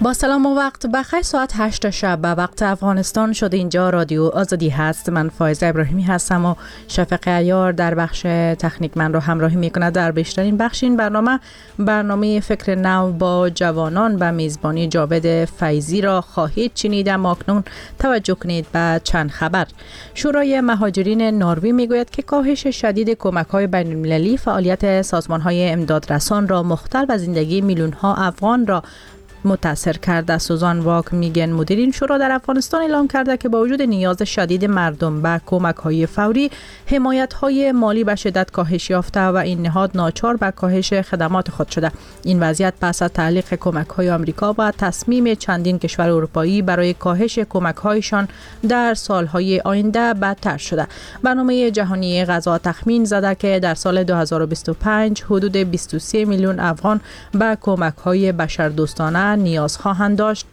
با سلام و وقت بخیر. ساعت 8 شب به وقت افغانستان شده. اینجا رادیو آزادی هست. من فایزه ابراهیمی هستم و شفق عیار در بخش تکنیک من رو همراهی میکنه. در بیشترین بخش این برنامه فکر نو با جوانان به میزبانی جاوید فیضی را خواهید شنید. اما اکنون توجه کنید به چند خبر. شورای مهاجرین نروژ میگوید که کاهش شدید کمک‌های بین‌المللی فعالیت سازمان‌های امدادرسان را مختل و زندگی میلیون‌ها افغان را متاثر کرده. سوزان واک میگن مدیر این شورا در افغانستان اعلام کرده که با وجود نیاز شدید مردم به کمک‌های فوری، حمایت‌های مالی به شدت کاهش یافته و این نهاد ناچار به کاهش خدمات خود شده. این وضعیت پس از تعلیق کمک‌های آمریکا و تصمیم چندین کشور اروپایی برای کاهش کمک‌هایشان در سال‌های آینده بدتر شده. برنامه جهانی غذا تخمین زده که در سال 2025 حدود 23 میلیون افغان به کمک‌های بشردوستانه نیاز خواهند داشت.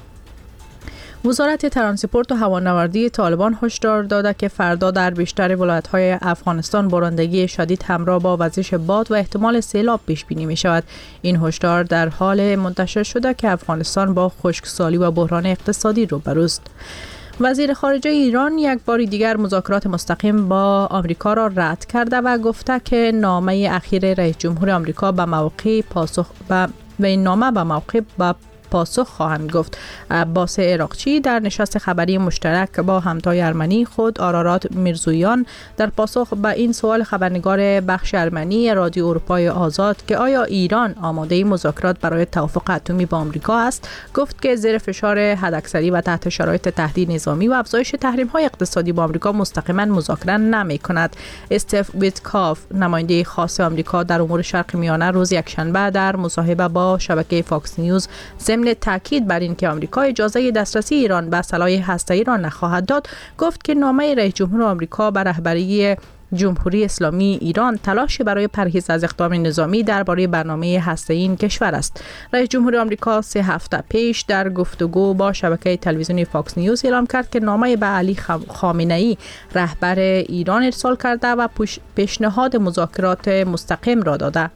وزارت ترانسپورت و هوانوردی طالبان هشدار داده که فردا در بیشتر ولایت‌های افغانستان بارندگی شدید همراه با وزش باد و احتمال سیلاب پیش بینی می شود. این هشدار در حال منتشر شده که افغانستان با خشکسالی و بحران اقتصادی روبروست. وزیر خارجه ایران یک بار دیگر مذاکرات مستقیم با آمریکا را رد کرده و گفته که نامه اخیر رئیس جمهور آمریکا به موقع پاسخ خواهند گفت. عباس عراقچی در نشست خبری مشترک با همتای ارمنی خود آرارات میرزویان در پاسخ به این سوال خبرنگار بخش ارمنی رادیو اروپای آزاد که آیا ایران آماده مذاکرات برای توافق اتمی با آمریکا است، گفت که زیر فشار حداکثری و تحت شرایط تهدید نظامی و افزایش تحریم‌های اقتصادی با آمریکا مستقیما مذاکره نمی‌کند. استیو ویتکاف نماینده خاص آمریکا در امور شرق میانه روز یکشنبه در مصاحبه با شبکه فاکس نیوز ضمن تاکید بر اینکه آمریکا اجازه دسترسی ایران به سلاح هسته‌ای را نخواهد داد، گفت که نامه رئیس جمهور آمریکا به رهبری جمهوری اسلامی ایران تلاشی برای پرهیز از اقدام نظامی درباره برنامه هسته‌ای این کشور است. رئیس جمهور آمریکا 3 هفته پیش در گفتگو با شبکه تلویزیونی فاکس نیوز اعلام کرد که نامه به علی خامنه‌ای رهبر ایران ارسال کرده و پیشنهاد مذاکرات مستقیم را داده.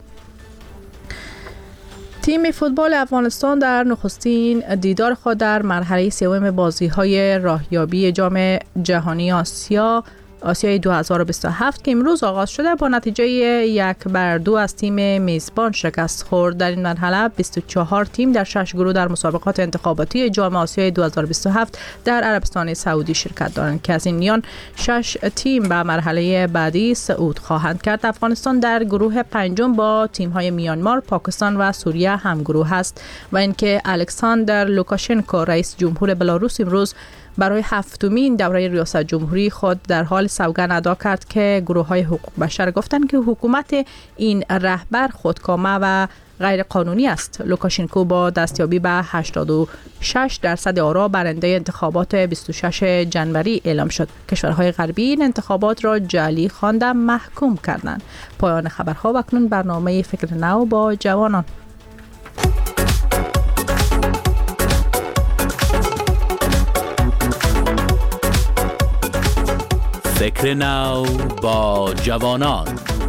تیم فوتبال افغانستان در نخستین دیدار خود در مرحله سوم بازی‌های راهیابی جام جهانی آسیای 2027 که امروز آغاز شده با نتیجه 1-2 از تیم میزبان شکست خورد. در این مرحله 24 تیم در 6 گروه در مسابقات انتخاباتی جام آسیای 2027 در عربستان سعودی شرکت دارند که از این میان 6 تیم به مرحله بعدی صعود خواهند کرد. افغانستان در گروه پنجم با تیم‌های میانمار، پاکستان و سوریه هم گروه است و اینکه الکساندر لوکاشنکو رئیس جمهور بلاروس امروز برای 7مین دوره ریاست جمهوری خود در حال سوگند ادا کرد که گروه‌های حقوق بشر گفتند که حکومت این رهبر خودکامه و غیر قانونی است. لوکاشنکو با دستیابی به 86% آرا برنده انتخابات 26 جنوری اعلام شد. کشورهای غربی این انتخابات را جعلی خوانده محکوم کردند. پایان خبرها و اکنون برنامه فکر نو با جوانان. فکر نو با جوانان.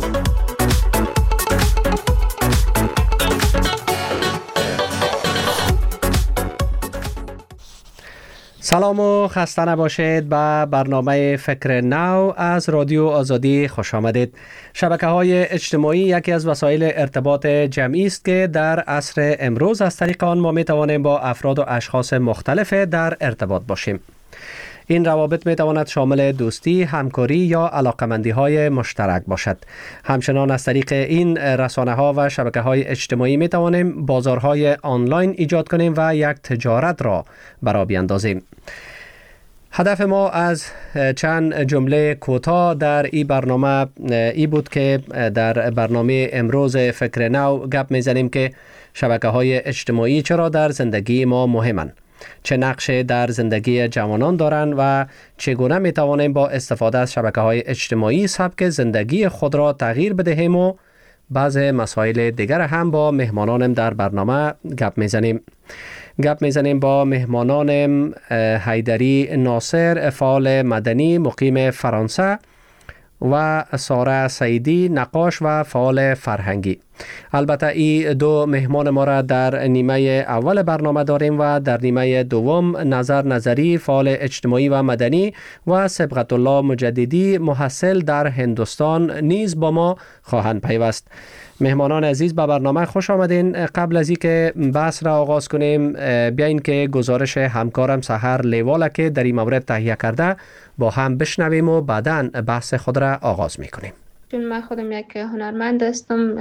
سلام و خسته نباشید. به برنامه فکر نو از رادیو آزادی خوش آمدید. شبکه‌های اجتماعی یکی از وسایل ارتباط جمعی است که در عصر امروز از طریق آن ما می‌توانیم با افراد و اشخاص مختلف در ارتباط باشیم. این روابط می تواند شامل دوستی، همکاری یا علاقمندی‌های مشترک باشد. همچنان از طریق این رسانه‌ها و شبکه‌های اجتماعی می توانیم بازارهای آنلاین ایجاد کنیم و یک تجارت را برآ بیندازیم. هدف ما از چند جمله کوتاه در این برنامه ای بود که در برنامه امروز فکر نو گپ میزنیم که شبکه‌های اجتماعی چرا در زندگی ما مهمند، چه نقشی در زندگی جوانان دارند و چگونه می توانیم با استفاده از شبکه‌های اجتماعی سبک زندگی خود را تغییر بدهیم و بعض مسائل دیگر هم با مهمانانم در برنامه گپ میزنیم با مهمانانم حیدری ناصر، فعال مدنی مقیم فرانسه و ساره سعیدی، نقاش و فعال فرهنگی. البته این دو مهمان ما را در نیمه اول برنامه داریم و در نیمه دوم نظری فعال اجتماعی و مدنی و صبغت الله مجددی محصل در هندوستان نیز با ما خواهند پیوست. مهمانان عزیز به برنامه خوش آمدین. قبل از اینکه بحث را آغاز کنیم بیاین که گزارش همکارم سحر لیواله که در این مورد تهیه کرده با هم بشنویم و بعداً بحث خود را آغاز میکنیم. چون من خودم یک هنرمند هستم،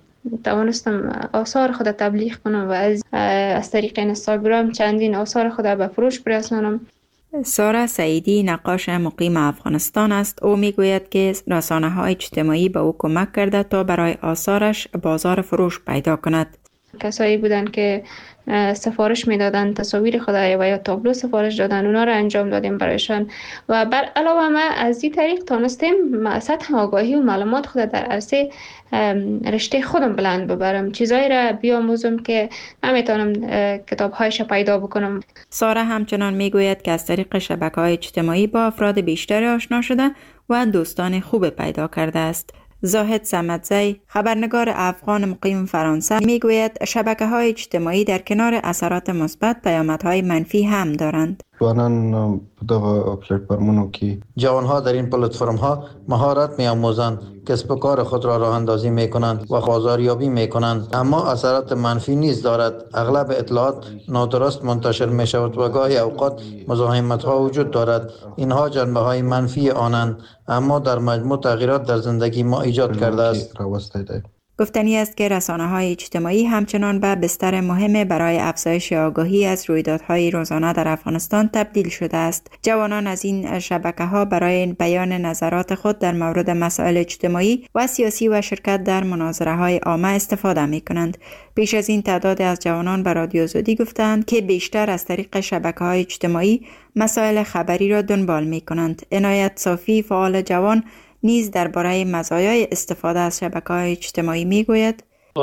توانستم آثار خود تبلیغ کنم و از طریق اینستاگرام چندین آثار خود به فروش برسانم. سارا سعیدی نقاش مقیم افغانستان است. او میگوید که رسانه‌های اجتماعی به او کمک کرده تا برای آثارش بازار فروش پیدا کند. کسایی بودن که سفارش میدادن تصاویر خود و یا تابلو سفارش دادن، اونا رو انجام دادیم برایشان و بر علاوه ما از این طریق تونستیم سطح آگاهی و معلومات خود در عرصه رشته خودم بلند ببرم، چیزایی را بیاموزم که نمیتونم کتاب‌هایش پیدا بکنم. سارا همچنان میگوید که از طریق شبکه‌های اجتماعی با افراد بیشتری آشنا شده و دوستان خوب پیدا کرده است. زاهد صمدزی، خبرنگار افغان مقیم فرانسه، میگوید شبکه‌های اجتماعی در کنار اثرات مثبت پیامدهای منفی هم دارند. جوانان در پلتفرم‌ها که جوانها در این پلتفرم‌ها مهارت می‌آموزند، کسب و کار خود را راه اندازی می‌کنند و بازاریابی می‌کنند، اما اثرات منفی نیز دارد. اغلب اطلاعات نادرست منتشر می‌شود و گاهی اوقات مزاحمت‌ها وجود دارد. اینها جنبه‌های منفی آنند، اما در مجموع تغییرات در زندگی ما ایجاد کرده است. گفتنی است که رسانه‌های اجتماعی همچنان به بستر مهم برای افزایش آگاهی از رویدادهای روزانه در افغانستان تبدیل شده است. جوانان از این شبکه‌ها برای بیان نظرات خود در مورد مسائل اجتماعی و سیاسی و شرکت در مناظره‌های عامه استفاده می‌کنند. پیش از این تعداد از جوانان به رادیو آزادی گفتند که بیشتر از طریق شبکه‌های اجتماعی مسائل خبری را دنبال می‌کنند. عنایت صافی، فعال جوان، نیز درباره مزایای استفاده از شبکه‌های اجتماعی میگوید.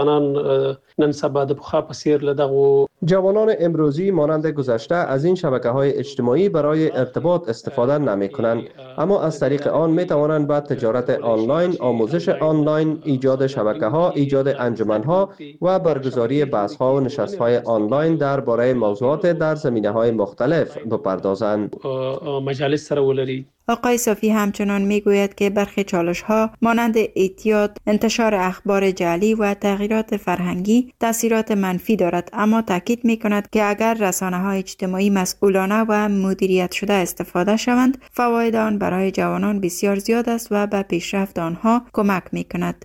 جوانان امروزی مانند گذشته از این شبکه‌های اجتماعی برای ارتباط استفاده نمی‌کنند، اما از طریق آن می‌توانند به تجارت آنلاین، آموزش آنلاین، ایجاد شبکه‌ها، ایجاد انجمن‌ها و برگزاری بحث‌ها و نشست‌های آنلاین درباره موضوعات در زمینه‌های مختلف بپردازند. مجالس سره ولري. آقای صافی همچنان میگوید که برخی چالش‌ها مانند اعتیاد، انتشار اخبار جعلی و تغییرات فرهنگی تاثیرات منفی دارد، اما تاکید می‌کند که اگر رسانه‌های اجتماعی مسئولانه و مدیریت شده استفاده شوند، فواید آن برای جوانان بسیار زیاد است و به پیشرفت آنها کمک می‌کند.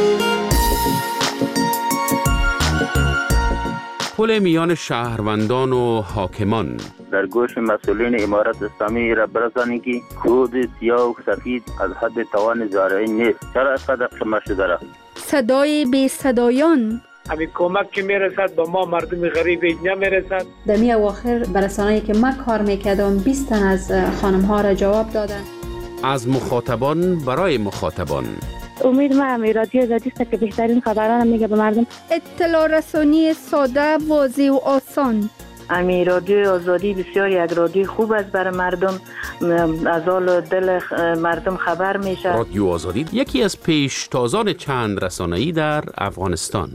پل میان شهروندان و حاکمان در گوش مسئولین امارت اسلامی را برسانید که کود سیاه و سفید از حد توان زارعی نیست. چرا اینقدر قمه شده را؟ صدای بی صدایان، همین کمک که میرسد به ما مردم غریب نمیرسد. در می اواخر برسانه‌ای که من کار میکردم 20 تن از خانم ها را جواب دادن. از مخاطبان برای مخاطبان. امید ما هم رادیو آزادی است که بهترین خبران میگه به مردم. اطلاع رسانی ساده، واضح و آسان. امی رادیو آزادی بسیار یک رادیو خوب است برای مردم، از حال دل مردم خبر میشه. رادیو آزادی یکی از پیشتازان چند رسانه‌ای در افغانستان.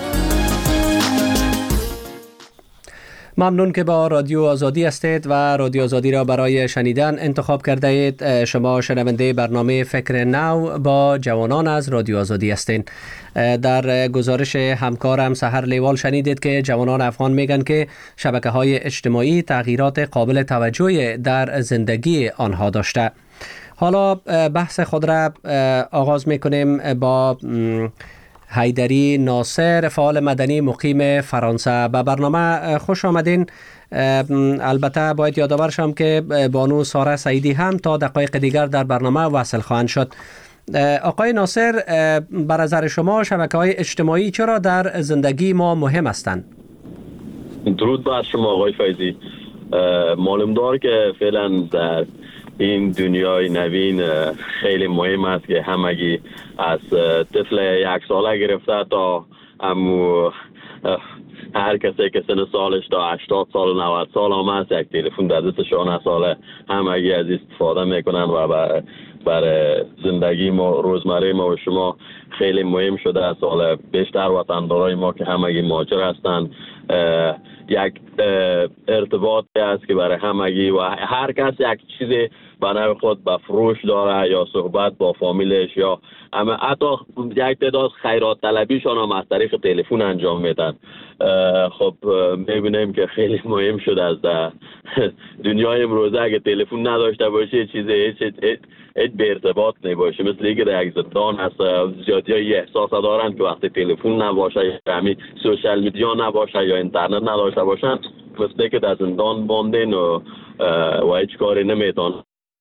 ممنون که با رادیو آزادی هستید و رادیو آزادی را برای شنیدن انتخاب کرده اید. شما شنونده برنامه فکر نو با جوانان از رادیو آزادی هستید. در گزارش همکارم سحر لیوال شنیدید که جوانان افغان میگن که شبکه‌های اجتماعی تغییرات قابل توجهی در زندگی آنها داشته. حالا بحث خود را آغاز میکنیم با حیدری ناصر، فعال مدنی مقیم فرانسه. به برنامه خوش آمدین. البته باید یادآور شم که بانو سارا سعیدی هم تا دقایق دیگر در برنامه وصل خواهند شد. آقای ناصر، بر نظر شما شبکه‌های اجتماعی چرا در زندگی ما مهم هستند؟ درود بر شما آقای فیضی. معلوم دار که فعلا در این دنیای نوین خیلی مهم است که همگی از طفل 1 ساله گرفته تا هر کسی که سن سالش تا 80 سال 90 سال هم هست یک تلفن در دستشان ساله همگی از استفاده میکنن و برای زندگی ما روزمره ما و شما خیلی مهم شده است. حالا بیشتر وطندارای ما که همگی مهاجر هستند یک ارتباطی است که برای همگی و هر کس یک چیزی برای خود به فروش داره یا صحبت با فامیلش یا اما حتی یک تعداد خیرات طلبیشان هم از طریق تلفن انجام میدن. خب میبینیم که خیلی مهم شده از دنیای امروزه اگه تلفن نداشته باشه چیزی هیچ به ارتباط نباشه. مثل اینکه در یک زندان هست زیادی های احساس دارن که وقتی تلفن نباشه یا همین سوشال میدیا نباشه یا اینترنت نداشته باشن مثل اینکه در زندان باندین و هیچ کاری نمیتونن.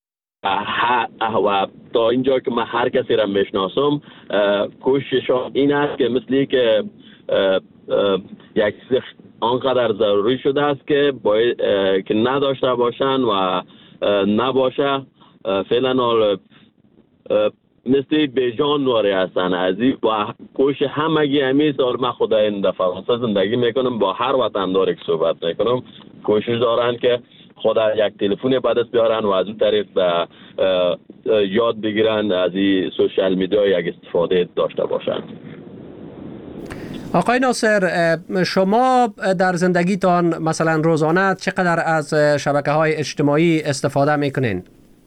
و تا اینجا که من هر کسی را میشناسم کوشش این است که مثلی که یک چیز آنقدر ضروری شده است که که نداشته باشن و نباشه فعلا مثل بیجان نوری هستن ازی و کوشش همگی همی سال من خدا این در فرانسه زندگی میکنم با هر وطنداری که صحبت میکنم کوشش دارن که خدا یک تلفن به دست بیارن و از اون طریق یاد بگیرن از این سوشال میدیا یک استفاده داشته باشن. آقای ناصر شما در زندگیتان مثلا روزانه چقدر از شبکه‌های اجتماعی استفاده میکنین؟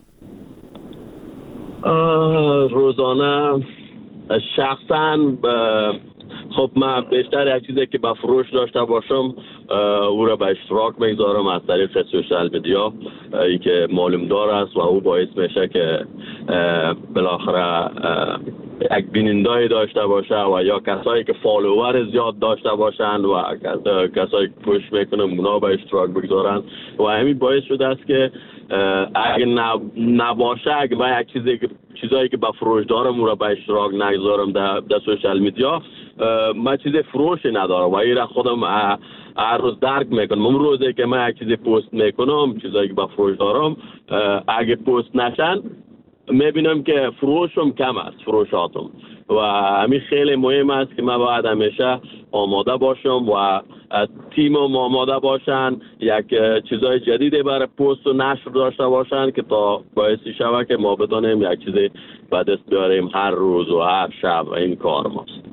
روزانه شخصا خب من بیشتر یک چیزی که به فروش داشته باشم او را به اشتراک میگذارم از طریق سوشال میدیا ای که معلوم دار است و او باعث میشه که بالاخره یک بیننده‌ای داشته باشه و یا کسایی که فالوور زیاد داشته باشن و کسایی که پوش میکنن اونا به اشتراک بگذارن و همین باعث شده است که اگه نباشه اگه من یک چیزایی که به فروش دارم اون را به اشتراک نگذارم در سوشال میدیا من چیز فروشی ندارم و این را خودم هر روز درک میکنم. اون روزی که من یک چیزی پست میکنم چیزایی که به فروش دارم اگه پست نشن میبینم که فروشم کم است فروشاتم و همین خیلی مهم است که من باید همیشه آماده باشم و تیمم آماده باشن یک چیزای جدیدی برای پست و نشر داشته باشن که تا باعثی شود که ما بتونیم یک چیزی به دست بیاریم هر روز و هر شب. این کار ماست.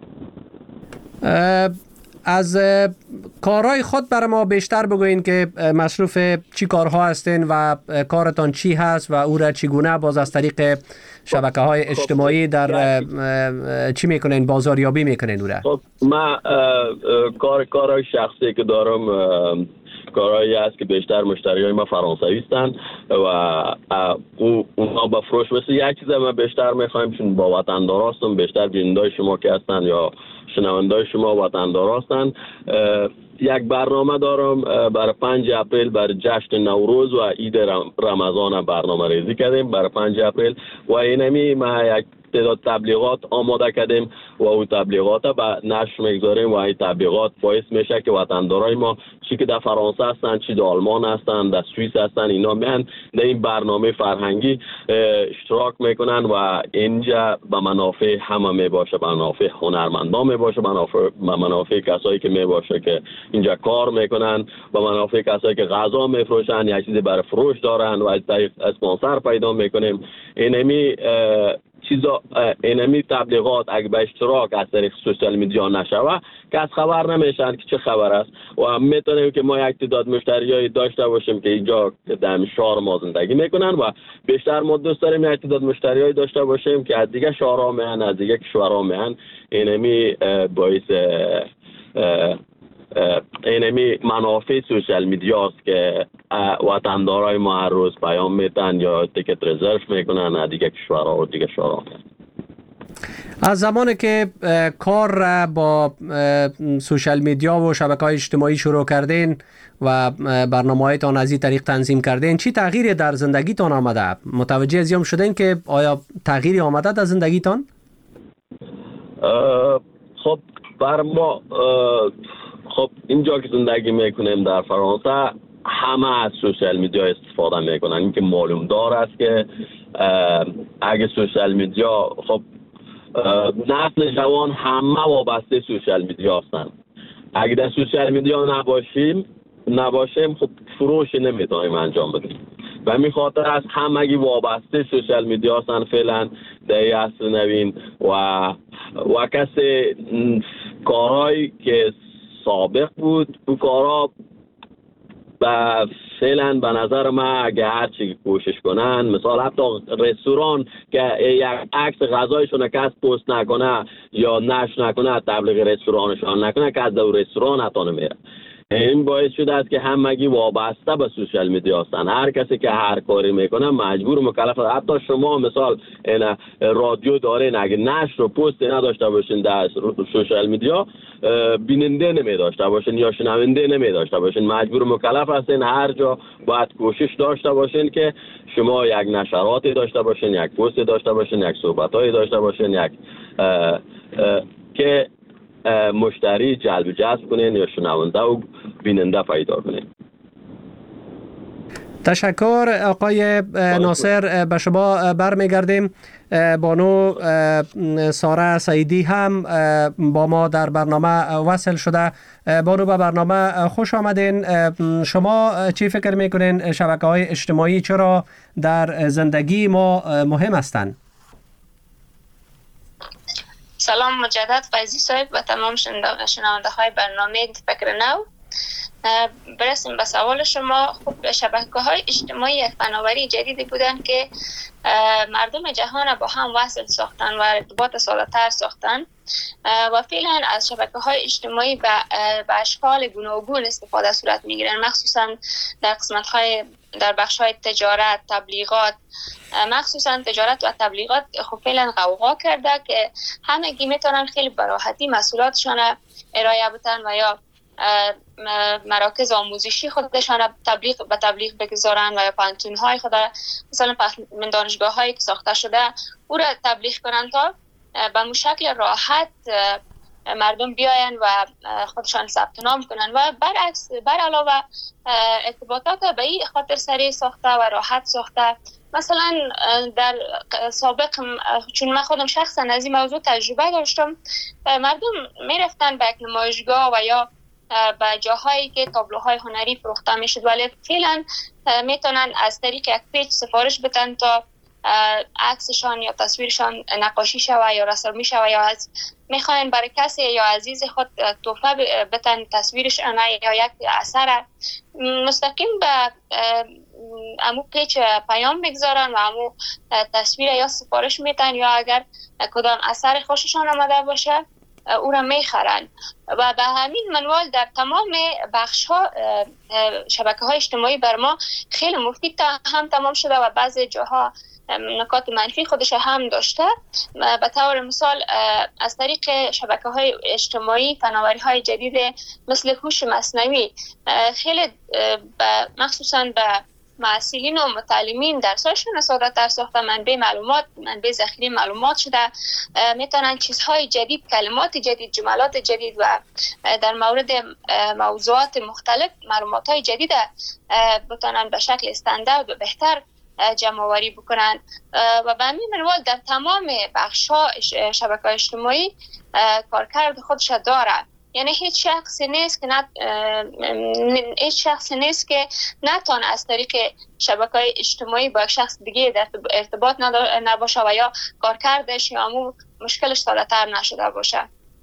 از کارهای خود برای ما بیشتر بگوین که مصروف چی کارها هستین و کارتان چی هست و او را چگونه باز از طریق شبکه‌های اجتماعی در چی میکنین بازاریابی میکنین او را؟ خب من کارهای شخصی که دارم کارهایی هست که بیشتر مشتریای ما فرانسوی هستند و اونها با فروش مثل یک چیز ما بیشتر میخوایم چون با وطندار هستم بیشتر بینندای شما که هستن یا شنوندای شما وطندار هستن یک برنامه دارم برای 5 اپریل برای جشن نوروز و عید رمضان برنامه ریزی کردیم برای 5 اپریل و اینمی ما یک تعداد تبلیغات آماده کردیم و اون تبلیغات به نشر میگذاریم و این تبلیغات باعث میشه که وطندارای ما چی که در فرانسه هستن چی در آلمان هستن در سوئیس هستن اینا میان در این برنامه فرهنگی اشتراک میکنن و اینجا به منافع همه میباشه به منافع هنرمندان میباشه به منافع کسایی که میباشه که اینجا کار میکنن به منافع کسایی که غذا میفروشن یا چیزی برای فروش دارن و از طریق اسپانسر پیدا میکنیم. اینمی تبلیغات اگه به اشتراک از طریق سوشال میدیا نشوه کس خبر نمیشن که چه خبر است و میتونیم که ما یک تعداد مشتریایی داشته باشیم که اینجا در شهر ما زندگی میکنن و بیشتر ما دوست داریم یک تعداد مشتریایی داشته باشیم که از دیگه شهرها میان از دیگه کشورها میان. اینمی باعث اینمی منافع سوشال میدیاست که وطندارای ما هر روز پیام میدن یا تیکت رزرو میکنن از دیگه کشورها و دیگه شهرها. از زمانی که کار را با سوشال میدیا و شبکه‌های اجتماعی شروع کردین و برنامه‌هایتان از این طریق تنظیم کردین چی تغییری در زندگیتان آمده؟ متوجه ازیام شدین که آیا تغییری آمده در زندگیتان؟ خب بر ما خب اینجا که زندگی میکنیم در فرانسه همه از سوشال میدیا استفاده میکنن. این که معلوم دار است که اگه سوشال میدیا خب نسل جوان همه وابسته سوشال میدیا هستن اگه در سوشال میدیا نباشیم خب فروش نمیتونیم انجام بدیم. و همین خاطر از همگی وابسته سوشال میدیا هستن فعلا در عصر نوین و کسی کارهایی که سابق بود او کارها فعلا به نظر من اگه هرچی کوشش کنن، مثال حتی رستوران که یک عکس غذایشون کس پست نکنه یا نشر نکنه، تبلیغ رستورانشون نکنه، که از دو رستوران حتی نمیره. این باعث شده است که همگی وابسته به سوشال میدیا هستن. هر کسی که هر کاری میکنه مجبور مکلف. حتی شما مثال این رادیو دارین، اگه نشر و پست نداشته باشین در سوشال میدیا، بیننده نمی داشته باشین یا شنونده نمی داشته باشین، مجبور مکلف هستین هر جا باید کوشش داشته باشین که شما یک نشراتی داشته باشین، یک پست داشته باشین، یک صحبتایی داشته باشین، یک که مشتری جذب کنین یا شنونده و بیننده پیدا کنین. تشکر آقای ناصر. به شما برمیگردیم. بانو ساره سعیدی هم با ما در برنامه وصل شده. بانو به برنامه خوش آمدین. شما چی فکر میکنین شبکه‌های اجتماعی چرا در زندگی ما مهم هستند؟ سلام مجدد فیضی صاحب و تمام شنونده های برنامه فکر نو. برسیم به سوال شما. خب شبکه‌های اجتماعی یک فناوری جدیدی بودن که مردم جهان با هم وصل ساختن و ارتباط ساده‌تر ساختن و فعلا از شبکه‌های اجتماعی به اشکال گوناگون استفاده صورت می‌گیرن، مخصوصا در بخش‌های تجارت، تبلیغات. مخصوصا تجارت و تبلیغات خب فعلا غوغا کرده که همگی میتونن خیلی براحتی مسئولاتشون ارائه بدن و یا مراکز آموزشی خودشان به تبلیغ بگذارن و یا پانتون‌های خود مثلا دانشگاه‌هایی که ساخته شده او را تبلیغ کنن تا به مشکل راحت مردم بیاین و خودشان ثبت نام کنن. و برعکس بر علاوه ارتباطات به این خاطر سریع ساخته و راحت ساخته. مثلا در سابق چون من خودم شخصا از این موضوع تجربه داشتم، مردم میرفتن به یک نمایشگاه و یا به جاهایی که تابلوهای هنری فروخته میشد، ولی فعلا میتونن از طریق یک پیج سفارش بدن تا عکسشان یا تصویرشان نقاشی شوه یا رسمی شوه، یا از میخواین برای کسی یا عزیز خود تحفه بدن تصویرشان یا یک اثر، مستقیم به امو پیج پیام بگذارن و امو تصویر یا سفارش میدن، یا اگر کدام اثر خوششان آمده باشه او را میخرن. و به همین منوال در تمام بخش ها شبکه های اجتماعی بر ما خیلی مفید هم تمام شده و بعضی جاها نکات منفی خودش هم داشته. به طور مثال از طریق شبکه های اجتماعی فناوری های جدید مثل هوش مصنوعی خیلی مخصوصا به معلولین و متعلمین درساشون ساده‌تر ساخته، منبع ذخیره معلومات شده، میتونن چیزهای جدید، کلمات جدید، جملات جدید و در مورد موضوعات مختلف معلومات‌های جدید بتونن به شکل استاندارد و بهتر جمع آوری بکنن. و به همین منوال در تمام بخش‌ها شبکه‌های اجتماعی کارکرد خودش داره. یعنی هیچ شخصی نیست که نتونه از طریق شبکه‌های اجتماعی با یک شخص دیگه در ارتباط نباشه و یا کارکردش یا مشکلش ساده‌تر نشده باشه.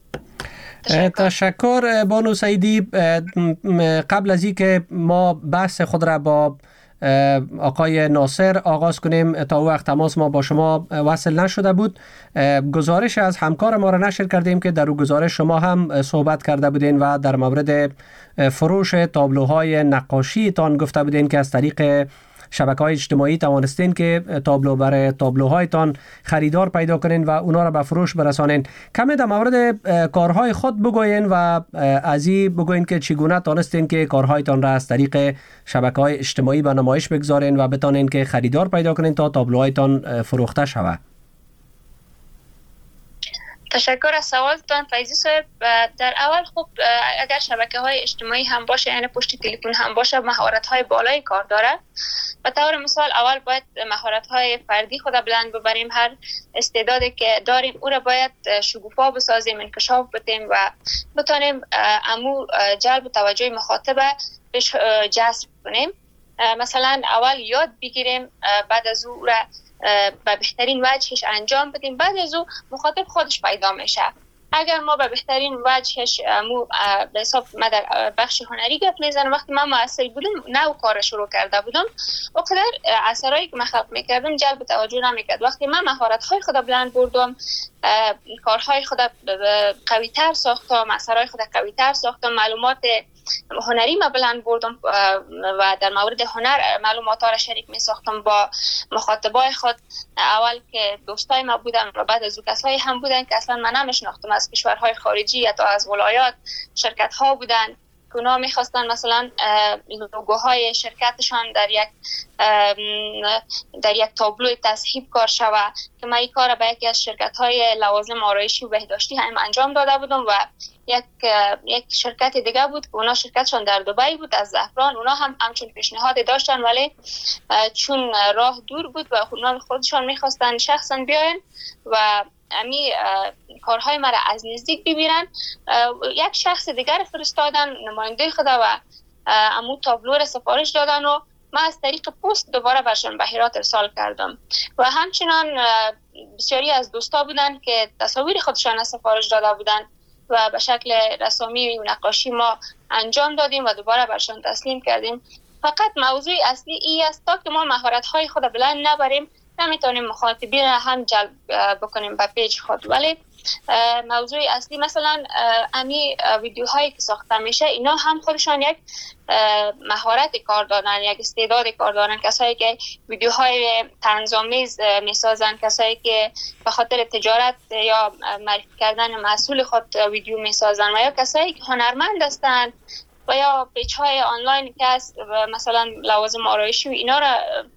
تشکر بانو سعیدی. قبل از این که ما بحث خود را با آقای ناصر آغاز کنیم، تا وقت تماس ما با شما وصل نشده بود. گزارش از همکار ما را نشر کردیم که در اون گزارش شما هم صحبت کرده بودین و در مورد فروش تابلوهای نقاشی تان گفته بودین که از طریق شبکه‌های اجتماعی توانستین که تابلوهایتان خریدار پیدا کنین و اونا را به فروش برسانین. کمی در مورد کارهای خود بگوین و از این بگوین که چگونه تانستین که کارهایتان را از طریق شبکه‌های اجتماعی به نمایش بگذارین و بتانین که خریدار پیدا کنین تا تابلوهایتان فروخته شود. تشکر از سوالتان فیضی صاحب. در اول خب اگر شبکه‌های اجتماعی هم باشه یعنی پشت تلفن هم باشه مهارت‌های بالایی کار داره. به طور مثال اول باید مهارت‌های فردی خود بلند ببریم، هر استعدادی که داریم او را باید شکوفا بسازیم، انکشاف بدیم و بتونیم امو جلب توجه مخاطب بهش جذب کنیم. مثلا اول یاد بگیریم، بعد از او را به بهترین وجهش انجام بدیم، بعد از او مخاطب خودش پیدا میشه. اگر ما به بهترین وجهش به حساب ما در بخش هنری گپ میزنم، وقتی من مؤثر بودم نو کار شروع کرده بودم اقدر اثرایی که من خلق میکردم جلب توجه نمیکرد. وقتی من مهارت‌های خود بلند بردم، کارهای خود قوی‌تر ساختم، اثرهای خود قوی‌تر ساختم، معلومات هنری ما بلند بردم و در مورد هنر معلومات را شریک می ساختم با مخاطبای خود. اول که دوستای ما بودن و بعد از او کسایی هم بودن که اصلا من نمیشناختم، از کشورهای خارجی یا از ولایات شرکت ها بودن که اونا میخواستن مثلا لوگوهای شرکتشان در یک تابلو تصحیح کار شوه که من این کار به یکی از شرکت های لوازم آرایشی و بهداشتی هم انجام داده بودم و یک شرکت دیگه بود که اونا شرکتشان در دبی بود از زعفران. اونا هم همچون پیشنهاد داشتن ولی چون راه دور بود و اونا خودشان میخواستن شخصا بیاین و امی کارهای مرا از نزدیک ببینن، یک شخص دیگر فرستادن نماینده خود و امو تابلو را سفارش دادن و من از طریق پست دوباره برشان بهیرات ارسال کردم و همچنان بسیاری از دوستا بودن که تصاویر خودشان سفارش داده بودن و به شکل رسامی و نقاشی ما انجام دادیم و دوباره برشان تسلیم کردیم. فقط موضوع اصلی ای است تا که ما مهارت‌های خود بلند نبریم نمیتونیم مخاطبین هم جلب بکنیم به پیج خود. ولی موضوع اصلی مثلا امی ویدیوهایی که ساخته میشه اینا هم خودشان یک مهارت کار دارن، یک استعداد کار دارن. کسایی که ویدیوهای طنزآمیز میسازن، کسایی که به خاطر تجارت یا معرفی کردن محصول خود ویدیو میسازن و یا کسایی که هنرمند هستند و یا پیج‌های آنلاین که است مثلا لوازم آرایشی و اینا را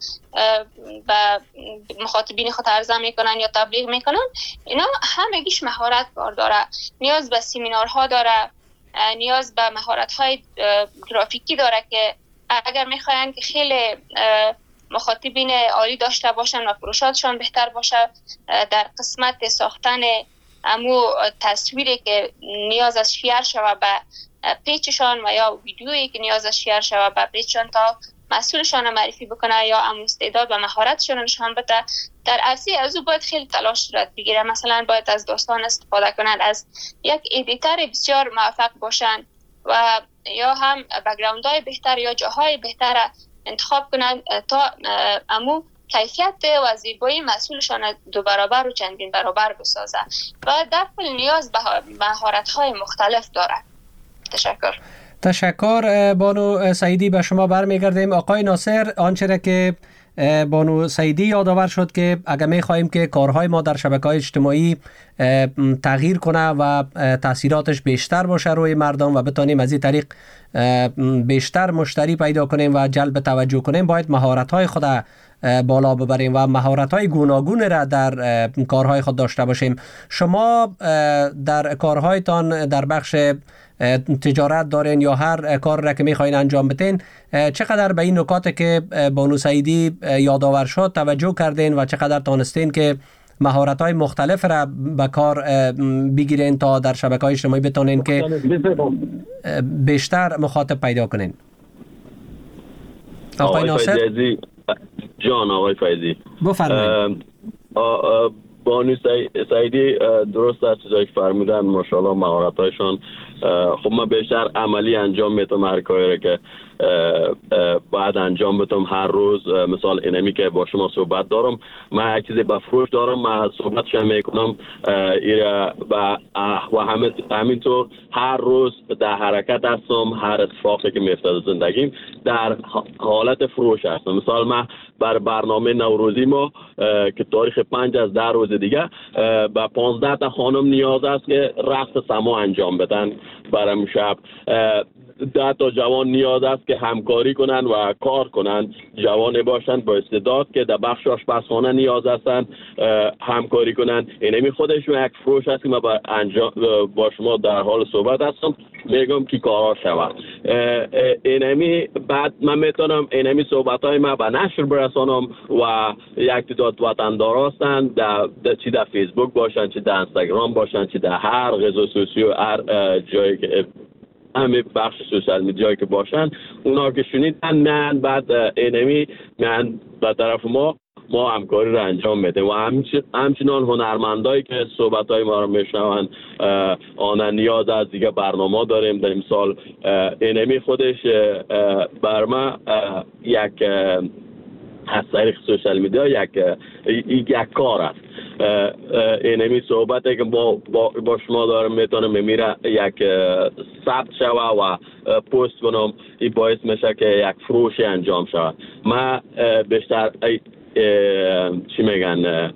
به مخاطبین خود عرضه میکنن یا تبلیغ میکنن، اینا همگیش مهارت کار داره. نیاز به سمینارها داره، نیاز به مهارت‌های گرافیکی داره که اگر میخواین که خیلی مخاطبین عالی داشته باشن و فروشاتشان بهتر باشه در قسمت ساختن امو تصویری که نیاز از شیر شوه به پیچشان و یا ویدیویی که نیاز از شیر شوه به پیچشان تا مسئولشان معرفی بکنه یا امو استعداد و مهارتشان نشان بده، در عرصه از او باید خیلی تلاش صورت بگیره. مثلا باید از دوستان استفاده کنند، از یک ادیتر بسیار موفق باشند و یا هم بک‌گراندهای بهتر یا جاهای بهتر انتخاب کنند تا امو کیفیت و زیبایی محصولشان دو برابر و چندین برابر بسازه و در کل نیاز به مهارت‌های مختلف دارد. تشکر بانو سعیدی. به شما برمیگردیم. آقای ناصر، آنچه که بانو سعیدی یادآور شد که اگر می‌خواهیم که کارهای ما در شبکه‌های اجتماعی تغییر کنه و تاثیراتش بیشتر باشه روی مردم و بتونیم از این طریق بیشتر مشتری پیدا کنیم و جلب توجه کنیم، باید مهارت‌های خود بالا ببریم و مهارت‌های گوناگون را در کارهای خود داشته باشیم. شما در کارهایتان در بخش تجارت دارین یا هر کار را که میخواین انجام بدین، چقدر به این نکات که بانو سعیدی یادآور شد توجه کردین و چقدر تانستین که مهارت‌های مختلف را به کار بگیرین تا در شبکه‌های اجتماعی بتونین که بیشتر مخاطب پیدا کنین؟ آقای ناصر جان. آقای فیضی بفرمایید. بانو سعیدی درست است چیزایی که فرمودن، ماشاءالله مهارت‌هایشان خب من بیشتر عملی انجام میدم هر کاری که باید انجام بدم هر روز. مثال اینمی که با شما صحبت دارم، من یک چیزی به فروش دارم، من صحبتش میکنم و همینطور هر روز در حرکت هستم. هر اتفاقی که میفته زندگیم در حالت فروش هستم. مثال من بر برنامه نوروزی ما که تاریخ 5 از 10 روز دیگه به 15 تا خانم نیاز است که رقص سما انجام بدن برام شب. 10 تا جوان نیاز است که همکاری کنن و کار کنن، جوان باشن با استعداد که در بخش آشپزخانه نیاز هستن همکاری کنن. اینمی خودش یک فروش است که من با شما در حال صحبت هستم، میگم که کارها شود. اینمی بعد من میتونم اینمی صحبت های من به نشر برسانم و یک تعداد وطندار هستن چی در فیسبوک باشن، چی در اینستاگرام باشن، چی در هر غذا سوسیو هر جایی که همه بخش سوشال میدیایی که باشن، اونا که شنیدن من بعد اینمی من به طرف ما همکاری رو انجام میده و همچنان هنرمندایی که صحبت‌های ما رو میشنون آنها نیاز از دیگه برنامه داریم در امسال. اینمی خودش بر ما یک از طریق سوشال میدیا یک کار است. اینمی صحبتی که با شما دارم میتونم میره یک ثبت شوه و پست کنم، این باعث میشه که یک فروشی انجام شود. من بیشتر چی میگن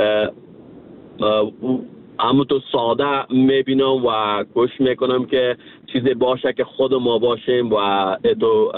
همونطور ساده میبینم و کوشش میکنم که چیزی باشه که خود ما باشیم و اتو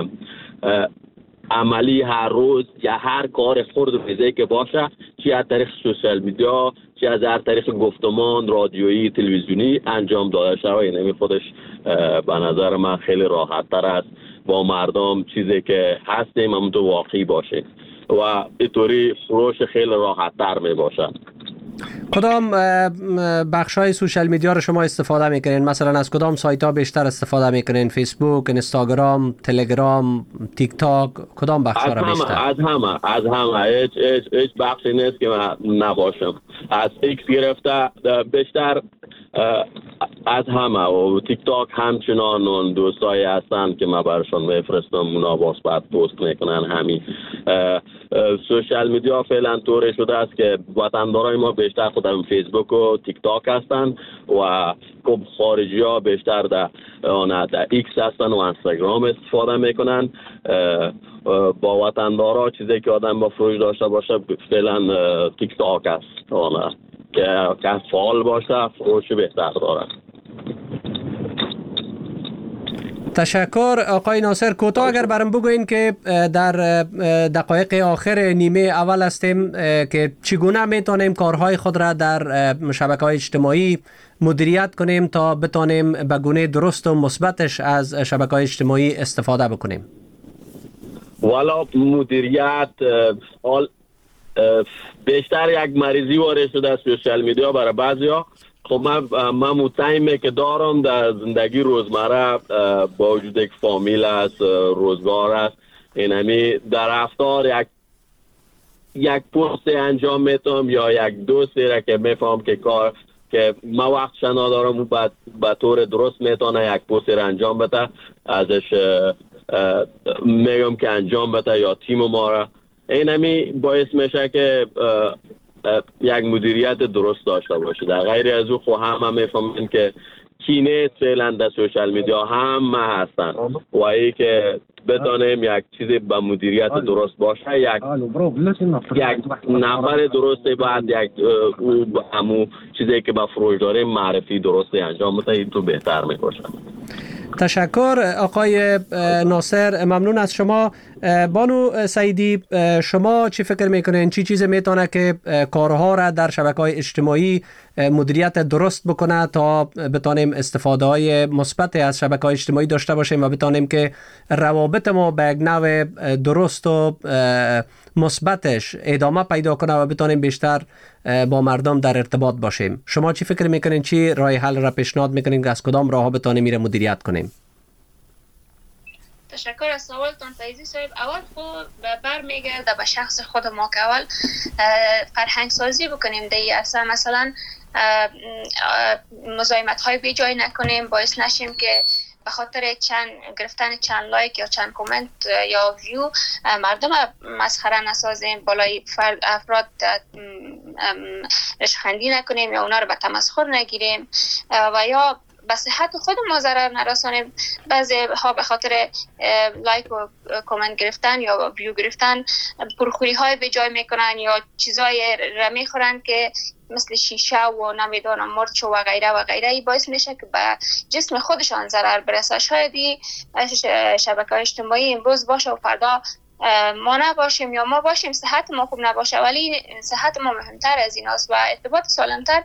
عملی هر روز یا هر کار خرد و ریزی که باشه، چی از طریق سوشال میدیا، چی از هر طریق گفتمان رادیویی تلویزیونی انجام داده شود. اینمی خودش به نظر من خیلی راحت تر است با مردم چیزی که هستیم همونطور واقعی باشه و اینطوری فروش خیلی راحت تر می باشه. کدام بخش های سوشال میدیا رو شما استفاده میکنین؟ مثلا از کدام سایت ها بیشتر استفاده میکنین؟ فیسبوک، اینستاگرام، تلگرام، تیک تاک، کدام بخش ها رو بیشتر؟ از همه هیچ بخشی نیست که من نباشم. از ایکس گرفته بیشتر از همه و تیک تاک همچنان اون دوستایی هستن که من برشان میفرستم، اونا باز بعد پست میکنن. همین سوشال میدیا فعلا طوری شده است که وطندارای ما بیشتر خودم فیسبوک و تیک تاک هستن و خب خارجی ها بیشتر در ایکس هستن و اینستاگرام استفاده میکنن. با وطندارا چیزی که آدم با فروش داشته باشه فعلا تیک تاک است که فعال باشه، فروش بهتر داره. تشکر آقای ناصر. کوتاه اگر برام بگوین که در دقایق آخر نیمه اول هستیم که چگونه میتونیم کارهای خود را در شبکه‌های اجتماعی مدیریت کنیم تا بتونیم به گونه درست و مثبتش از شبکه‌های اجتماعی استفاده بکنیم. والا مدیریت بیشتر یک مریضی وارد شده است سوشال میدیا برای بعضیا. خب من مطمئنم که دارم در زندگی روزمره با وجود یک فامیل است، روزگار است، اینمی در رفتار یک پست انجام میتونم یا یک دوستی را که میفهم که کار که من وقتش ندارم و به طور درست میتونه یک پست را انجام بده، ازش میگم که انجام بده یا تیم ما را. اینمی باعث میشه که یک مدیریت درست داشته باشه. در غیر از او خو همه میفهمن که کینه فعلا در سوشال میدیا همه هستن و ای که بدانیم یک چیزی به مدیریت درست باشه، یک نفر درسته بعد یک همون چیزی که به فروش داریم معرفی درسته انجام بده، این تو بهتر میباشه. تشکر آقای ناصر، ممنون از شما. بانو سعیدی، شما چی فکر میکنین چی چیز میتونه که کارها را در شبکه‌های اجتماعی مدیریت درست بکنه تا بتونیم استفاده های مثبت از شبکه‌های اجتماعی داشته باشیم و بتونیم که روابط ما به یک نوع درست و مثبتش ادامه پیدا کنه و بتونیم بیشتر با مردم در ارتباط باشیم؟ شما چی فکر میکنین چی راه حل را پیشنهاد میکنین که از کدام راه بتونیم میره مدیریت کنیم؟ تشکر از سوالتون فیضی صاحب. اول خود برمیگرده به شخص خود ما که اول فرهنگ سازی بکنیم دیگه. اصلا مثلا مزاحمت های بی جای نکنیم، باعث نشیم که به خاطر گرفتن چند لایک یا چند کامنت یا ویو مردم مسخره نسازیم، بالای افراد رشخندی نکنیم یا اونا رو به تمسخر نگیریم و یا به صحت خود ما ضرر نرسانیم. بعضی ها به خاطر لایک و کامنت گرفتن یا ویو گرفتن پرخوری های به جای میکنن یا چیزای را میخورن که مثل شیشه و نمیدونم مرچ و غیره و غیره. این باعث میشه که به جسم خودشان ضرر برسه. شاید شبکه‌های اجتماعی امروز باشه و فردا ما نباشیم یا ما باشیم، صحت ما خوب نباشه، ولی صحت ما مهمتر از این است و ارتباط سالمتر.